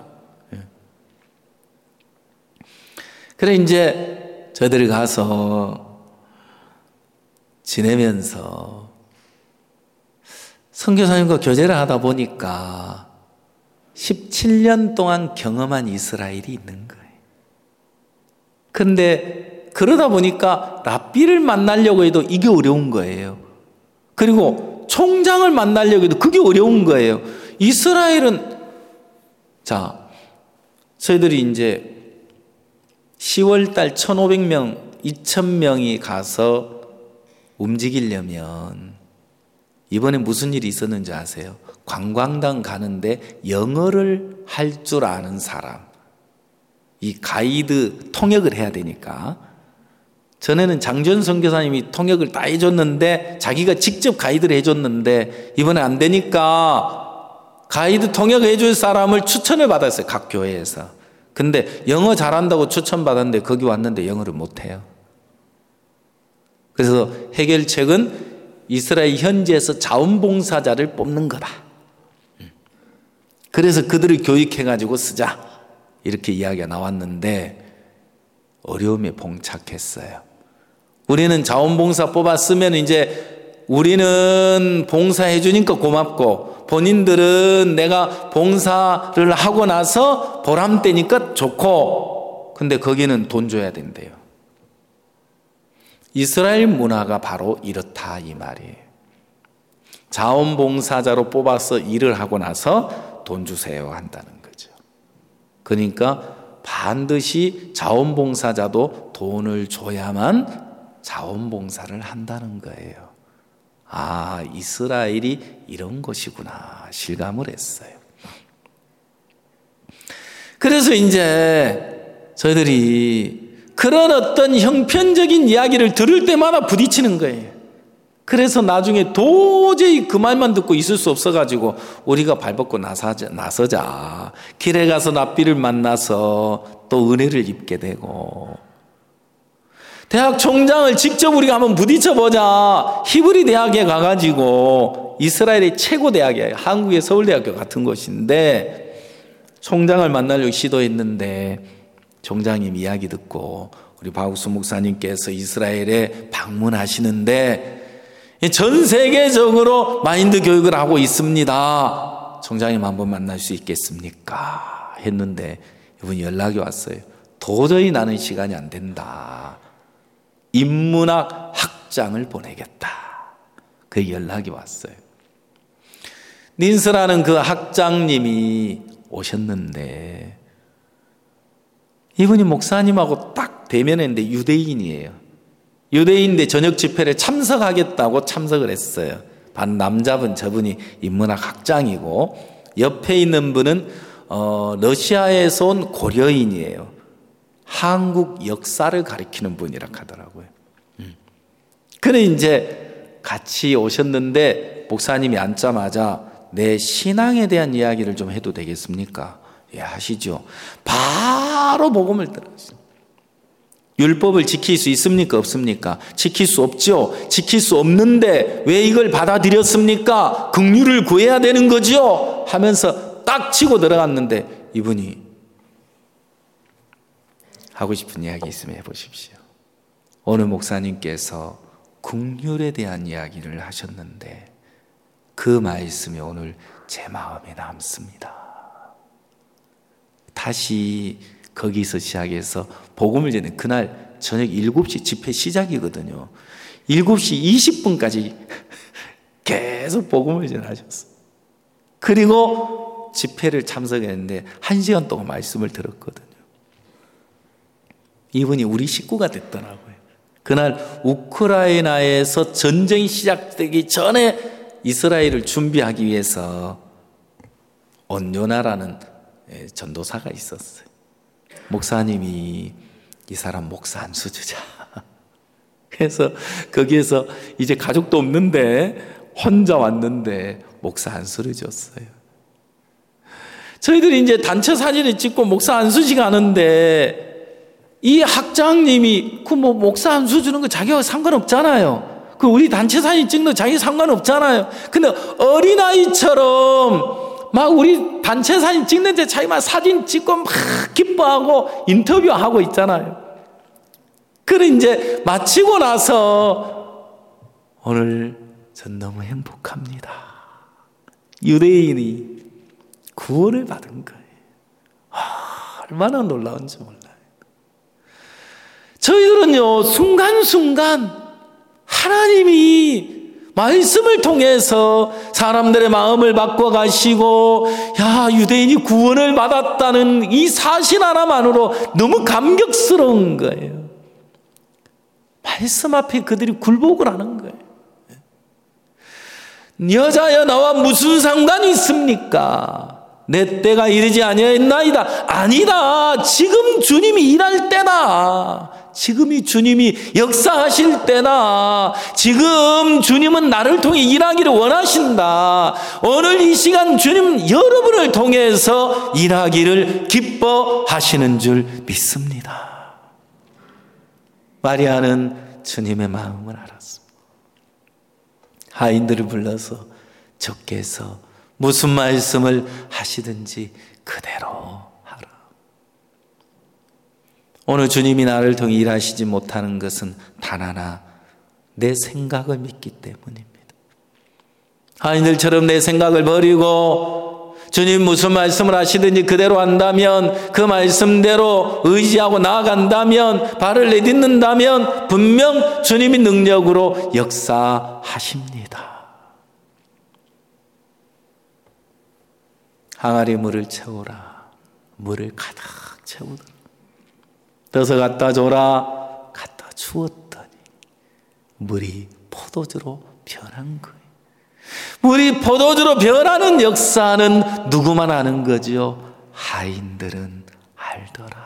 그래 이제 저희들이 가서 지내면서 선교사님과 교제를 하다 보니까 십칠 년 동안 경험한 이스라엘이 있는 거예요. 그런데 그러다 보니까 랍비를 만나려고 해도 이게 어려운 거예요. 그리고 총장을 만나려고 해도 그게 어려운 거예요. 이스라엘은, 자, 저희들이 이제 시월 달 천오백 명, 이천 명이 가서 움직이려면 이번에 무슨 일이 있었는지 아세요? 관광당 가는데 영어를 할 줄 아는 사람, 이 가이드 통역을 해야 되니까, 전에는 장전 선교사님이 통역을 다 해줬는데 자기가 직접 가이드를 해줬는데 이번에 안 되니까 가이드 통역을 해줄 사람을 추천을 받았어요, 각 교회에서. 근데 영어 잘한다고 추천받았는데 거기 왔는데 영어를 못해요. 그래서 해결책은 이스라엘 현지에서 자원봉사자를 뽑는 거다. 그래서 그들을 교육해가지고 쓰자, 이렇게 이야기가 나왔는데 어려움에 봉착했어요. 우리는 자원봉사 뽑았으면 이제 우리는 봉사해 주니까 고맙고, 본인들은 내가 봉사를 하고 나서 보람되니까 좋고, 근데 거기는 돈 줘야 된대요. 이스라엘 문화가 바로 이렇다, 이 말이에요. 자원봉사자로 뽑아서 일을 하고 나서 돈 주세요 한다는 거죠. 그러니까 반드시 자원봉사자도 돈을 줘야만 자원봉사를 한다는 거예요. 아, 이스라엘이 이런 것이구나 실감을 했어요. 그래서 이제 저희들이 그런 어떤 형편적인 이야기를 들을 때마다 부딪히는 거예요. 그래서 나중에 도저히 그 말만 듣고 있을 수 없어가지고 우리가 발벗고 나서자, 나서자. 길에 가서 랍비를 만나서 또 은혜를 입게 되고, 대학 총장을 직접 우리가 한번 부딪혀보자. 히브리 대학에 가가지고, 이스라엘의 최고 대학이에요. 한국의 서울대학교 같은 곳인데 총장을 만나려고 시도했는데 총장님 이야기 듣고 우리 박욱수 목사님께서 이스라엘에 방문하시는데 전 세계적으로 마인드 교육을 하고 있습니다. 총장님 한번 만날 수 있겠습니까? 했는데 이분이 연락이 왔어요. 도저히 나는 시간이 안 된다. 인문학 학장을 보내겠다. 그 연락이 왔어요. 닌스라는 그 학장님이 오셨는데 이분이 목사님하고 딱 대면했는데 유대인이에요. 유대인인데 저녁 집회를 참석하겠다고 참석을 했어요. 반 남자분, 저분이 인문학 학장이고 옆에 있는 분은 어, 러시아에서 온 고려인이에요. 한국 역사를 가리키는 분이라 하더라고요. 음. 그래 이제 같이 오셨는데 목사님이 앉자마자 내 신앙에 대한 이야기를 좀 해도 되겠습니까? 예, 하시죠. 바로 복음을 들었어요. 율법을 지킬 수 있습니까? 없습니까? 지킬 수 없죠. 지킬 수 없는데 왜 이걸 받아들였습니까? 긍휼을 구해야 되는 거죠. 하면서 딱 치고 들어갔는데 이분이 하고 싶은 이야기 있으면 해보십시오. 오늘 목사님께서 긍휼에 대한 이야기를 하셨는데 그 말씀이 오늘 제 마음에 남습니다. 다시 거기서 시작해서 복음을 전해. 그날 저녁 일곱 시 집회 시작이거든요. 일곱 시 이십 분까지 계속 복음을 전하셨어요. 그리고 집회를 참석했는데 한 시간 동안 말씀을 들었거든요. 이분이 우리 식구가 됐더라고요. 그날 우크라이나에서 전쟁이 시작되기 전에 이스라엘을 준비하기 위해서 온요나라는 전도사가 있었어요. 목사님이 이 사람 목사 안수 주자. 그래서 거기에서 이제 가족도 없는데 혼자 왔는데 목사 안수를 줬어요. 저희들이 이제 단체 사진을 찍고 목사 안수식 하는데 이 학장님이 그 뭐 목사 안수 주는 거 자기가 상관없잖아요. 그 우리 단체 사진 찍는 거 자기 상관없잖아요. 근데 어린아이처럼 막 우리 단체 사진 찍는데 자기 막 사진 찍고 막 기뻐하고 인터뷰하고 있잖아요. 그래 이제 마치고 나서 오늘 전 너무 행복합니다. 유대인이 구원을 받은 거예요. 아, 얼마나 놀라운지 몰라요. 저희들은요 순간순간 하나님이 말씀을 통해서 사람들의 마음을 바꿔가시고 야 유대인이 구원을 받았다는 이 사실 하나만으로 너무 감격스러운 거예요. 말씀 앞에 그들이 굴복을 하는 거예요. 여자여 나와 무슨 상관이 있습니까? 내 때가 이르지 아니하였나이다. 아니다. 지금 주님이 일할 때다. 지금이 주님이 역사하실 때다. 지금 주님은 나를 통해 일하기를 원하신다. 오늘 이 시간 주님 여러분을 통해서 일하기를 기뻐하시는 줄 믿습니다. 마리아는 주님의 마음을 알았습니다. 하인들을 불러서 주께서 무슨 말씀을 하시든지 그대로 하라. 오늘 주님이 나를 통해 일하시지 못하는 것은 단 하나, 내 생각을 믿기 때문입니다. 하인들처럼 내 생각을 버리고 주님 무슨 말씀을 하시든지 그대로 한다면, 그 말씀대로 의지하고 나아간다면, 발을 내딛는다면 분명 주님이 능력으로 역사하십니다. 항아리 물을 채우라. 물을 가득 채우더라. 떠서 갖다 줘라. 갖다 주었더니 물이 포도주로 변한 거예요. 물이 포도주로 변하는 역사는 누구만 아는 거지요? 하인들은 알더라.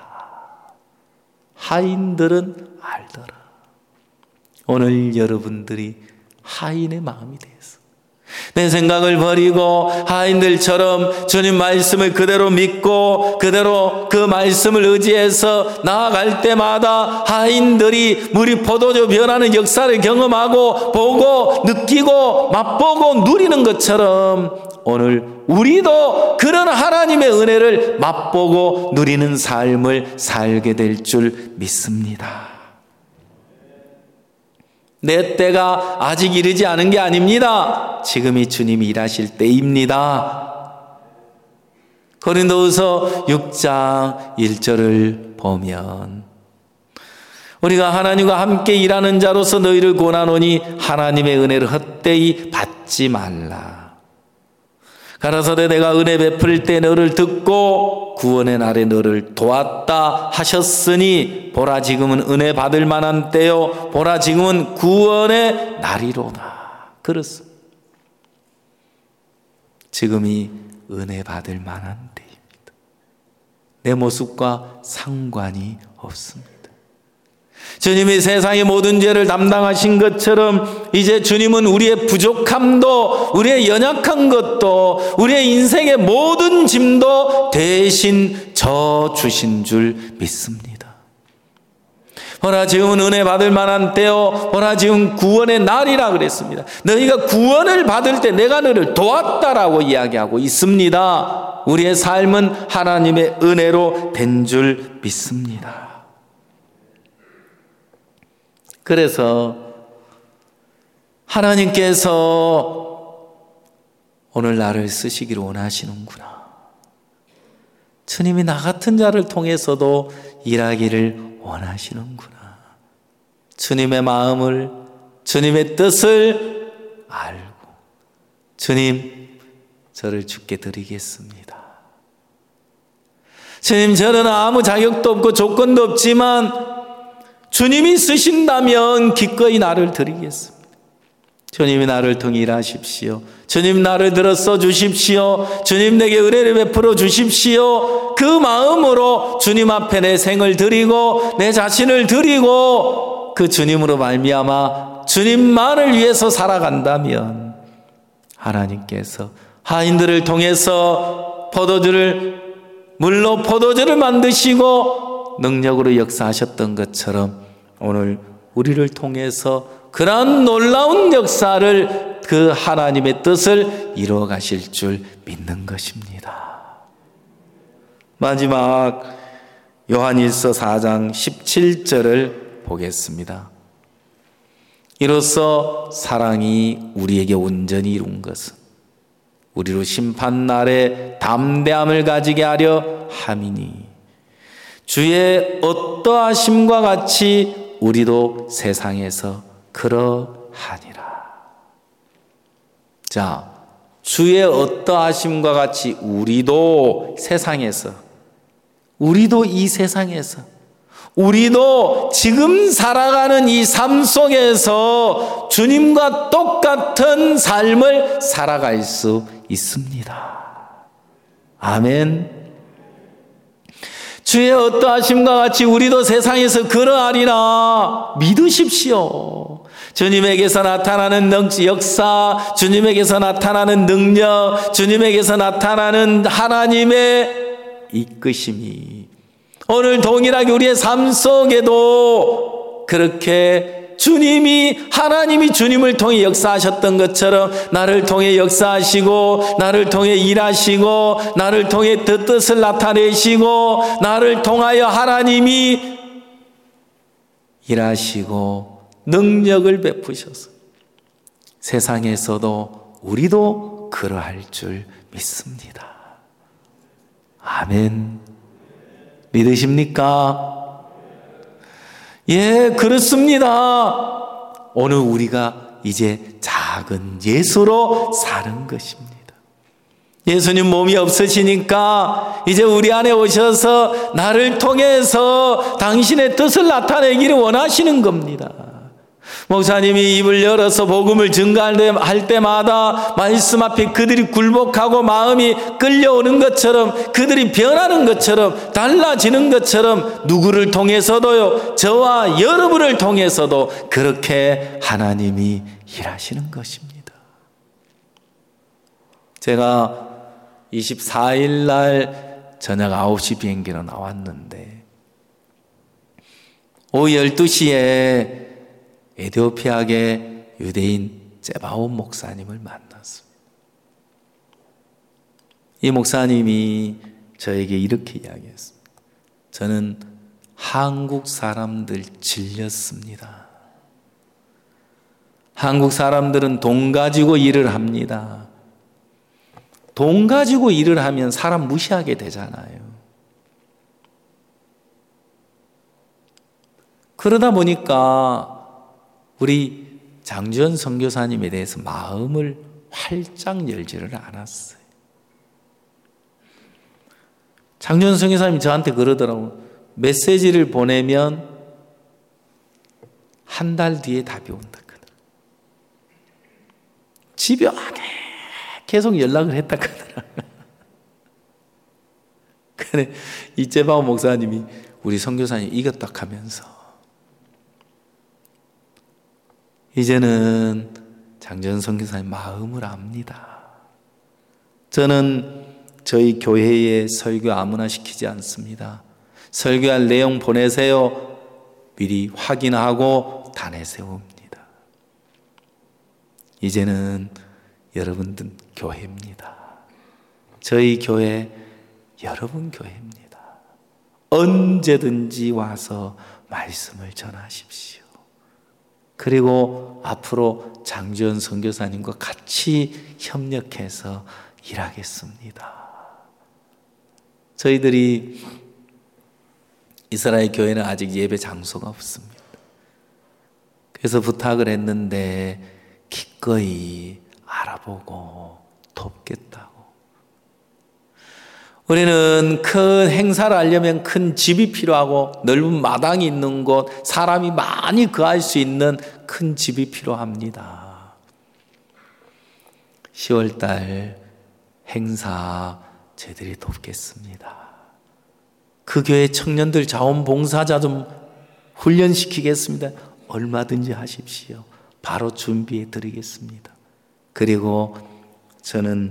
하인들은 알더라. 오늘 여러분들이 하인의 마음이 되어서 내 생각을 버리고 하인들처럼 주님 말씀을 그대로 믿고 그대로 그 말씀을 의지해서 나아갈 때마다 하인들이 물이 포도주 변하는 역사를 경험하고 보고 느끼고 맛보고 누리는 것처럼 오늘 우리도 그런 하나님의 은혜를 맛보고 누리는 삶을 살게 될 줄 믿습니다. 내 때가 아직 이르지 않은 게 아닙니다. 지금이 주님이 일하실 때입니다. 고린도후서 육 장 일 절을 보면 우리가 하나님과 함께 일하는 자로서 너희를 권하노니 하나님의 은혜를 헛되이 받지 말라. 가라사대 내가 은혜 베풀 때 너를 듣고 구원의 날에 너를 도왔다 하셨으니 보라 지금은 은혜 받을 만한 때요 보라 지금은 구원의 날이로다. 그렇습니다. 지금이 은혜 받을 만한 때입니다. 내 모습과 상관이 없습니다. 주님이 세상의 모든 죄를 담당하신 것처럼 이제 주님은 우리의 부족함도 우리의 연약한 것도 우리의 인생의 모든 짐도 대신 져 주신 줄 믿습니다. 보라 지금은 은혜 받을 만한 때요 보라 지금 구원의 날이라 그랬습니다. 너희가 구원을 받을 때 내가 너를 도왔다라고 이야기하고 있습니다. 우리의 삶은 하나님의 은혜로 된 줄 믿습니다. 그래서 하나님께서 오늘 나를 쓰시기를 원하시는구나. 주님이 나 같은 자를 통해서도 일하기를 원하시는구나. 주님의 마음을, 주님의 뜻을 알고 주님, 저를 주께 드리겠습니다. 주님, 저는 아무 자격도 없고 조건도 없지만 주님이 쓰신다면 기꺼이 나를 드리겠습니다. 주님이 나를 통해 일하십시오. 주님 나를 들어 써주십시오. 주님 내게 은혜를 베풀어 주십시오. 그 마음으로 주님 앞에 내 생을 드리고 내 자신을 드리고 그 주님으로 말미암아 주님만을 위해서 살아간다면 하나님께서 하인들을 통해서 포도주를 물로 포도주를 만드시고 능력으로 역사하셨던 것처럼 오늘 우리를 통해서 그러한 놀라운 역사를 그 하나님의 뜻을 이루어 가실 줄 믿는 것입니다. 마지막 요한일서 사 장 십칠 절을 보겠습니다. 이로써 사랑이 우리에게 온전히 이룬 것은 우리로 심판날에 담대함을 가지게 하려 함이니 주의 어떠하심과 같이 우리도 세상에서 그러하니라. 자, 주의 어떠하심과 같이 우리도 세상에서, 우리도 이 세상에서 우리도 지금 살아가는 이 삶 속에서 주님과 똑같은 삶을 살아갈 수 있습니다. 아멘. 주의 어떠하심과 같이 우리도 세상에서 그러하리라 믿으십시오. 주님에게서 나타나는 역사, 주님에게서 나타나는 능력, 주님에게서 나타나는 하나님의 이끄심이 오늘 동일하게 우리의 삶 속에도 그렇게 주님이, 하나님이 주님을 통해 역사하셨던 것처럼 나를 통해 역사하시고, 나를 통해 일하시고, 나를 통해 그 뜻을 나타내시고, 나를 통하여 하나님이 일하시고 능력을 베푸셔서 세상에서도 우리도 그러할 줄 믿습니다. 아멘. 믿으십니까? 예, 그렇습니다. 오늘 우리가 이제 작은 예수로 사는 것입니다. 예수님 몸이 없으시니까 이제 우리 안에 오셔서 나를 통해서 당신의 뜻을 나타내기를 원하시는 겁니다. 목사님이 입을 열어서 복음을 증가할 때마다 말씀 앞에 그들이 굴복하고 마음이 끌려오는 것처럼, 그들이 변하는 것처럼, 달라지는 것처럼 누구를 통해서도요, 저와 여러분을 통해서도 그렇게 하나님이 일하시는 것입니다. 제가 이십사 일 날 저녁 아홉 시 비행기로 나왔는데 오후 열두 시에 에티오피아계 유대인 제바온 목사님을 만났습니다. 이 목사님이 저에게 이렇게 이야기했습니다. 저는 한국 사람들 질렸습니다. 한국 사람들은 돈 가지고 일을 합니다. 돈 가지고 일을 하면 사람 무시하게 되잖아요. 그러다 보니까 우리 장주현 선교사님에 대해서 마음을 활짝 열지를 않았어요. 장주현 선교사님이 저한테 그러더라고요. 메시지를 보내면 한 달 뒤에 답이 온다. 집요하게 계속 연락을 했다 그러더라고요. 그래, 이재바오 목사님이 우리 선교사님 이겼다 하면서 이제는 장전 선교사님 마음을 압니다. 저는 저희 교회에 설교 아무나 시키지 않습니다. 설교할 내용 보내세요. 미리 확인하고 다 내세웁니다. 이제는 여러분들 교회입니다. 저희 교회 여러분 교회입니다. 언제든지 와서 말씀을 전하십시오. 그리고 앞으로 장주현 선교사님과 같이 협력해서 일하겠습니다. 저희들이 이스라엘 교회는 아직 예배 장소가 없습니다. 그래서 부탁을 했는데 기꺼이 알아보고 돕겠다고. 우리는 큰 행사를 하려면 큰 집이 필요하고 넓은 마당이 있는 곳, 사람이 많이 거할 수 있는 큰 집이 필요합니다. 시월 달 행사 저희들이 돕겠습니다. 그 교회 청년들 자원봉사자 좀 훈련시키겠습니다. 얼마든지 하십시오. 바로 준비해 드리겠습니다. 그리고 저는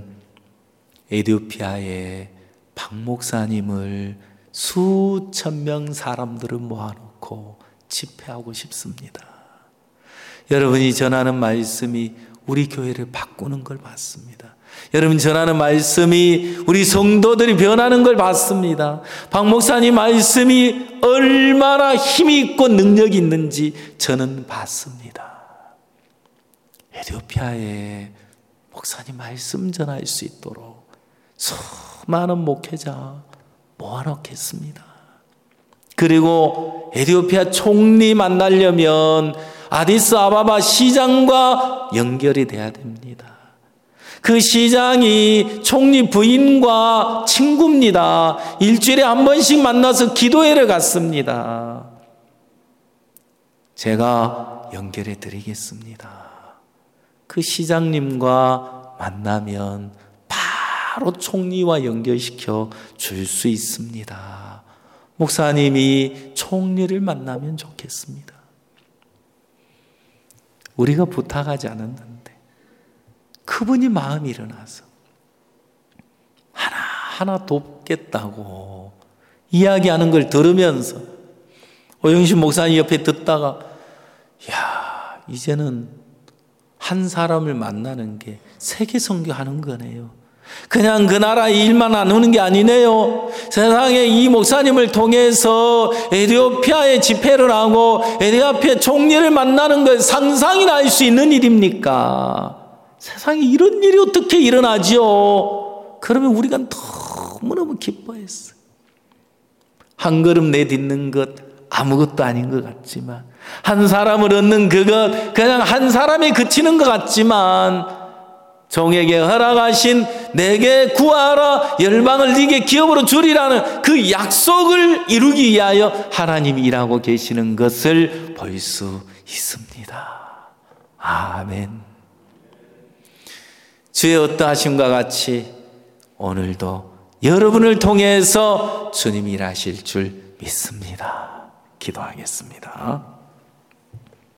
에티오피아에 박 목사님을 수천 명 사람들을 모아놓고 집회하고 싶습니다. 여러분이 전하는 말씀이 우리 교회를 바꾸는 걸 봤습니다. 여러분 전하는 말씀이 우리 성도들이 변하는 걸 봤습니다. 박 목사님 말씀이 얼마나 힘이 있고 능력이 있는지 저는 봤습니다. 에티오피아에 목사님 말씀 전할 수 있도록 수많은 목회자 모아놓겠습니다. 그리고 에티오피아 총리 만나려면 아디스아바바 시장과 연결이 돼야 됩니다. 그 시장이 총리 부인과 친구입니다. 일주일에 한 번씩 만나서 기도회를 갔습니다. 제가 연결해 드리겠습니다. 그 시장님과 만나면 바로 총리와 연결시켜 줄 수 있습니다. 목사님이 총리를 만나면 좋겠습니다. 우리가 부탁하지 않았는데 그분이 마음이 일어나서 하나하나 돕겠다고 이야기하는 걸 들으면서 오영신 목사님 옆에 듣다가 야, 이제는 한 사람을 만나는 게 세계 선교하는 거네요. 그냥 그 나라 일만 나누는 게 아니네요. 세상에 이 목사님을 통해서 에티오피아에 집회를 하고 에티오피아 총리를 만나는 것 상상이나 할 수 있는 일입니까? 세상에 이런 일이 어떻게 일어나죠? 그러면 우리가 너무너무 기뻐했어요. 한 걸음 내딛는 것 아무것도 아닌 것 같지만, 한 사람을 얻는 그것 그냥 한 사람에 그치는 것 같지만, 종에게 허락하신 내게 구하라 열방을 네게 기업으로 주리라는 그 약속을 이루기 위하여 하나님이 일하고 계시는 것을 볼 수 있습니다. 아멘. 주의 어떠하심과 같이 오늘도 여러분을 통해서 주님이 일하실 줄 믿습니다. 기도하겠습니다.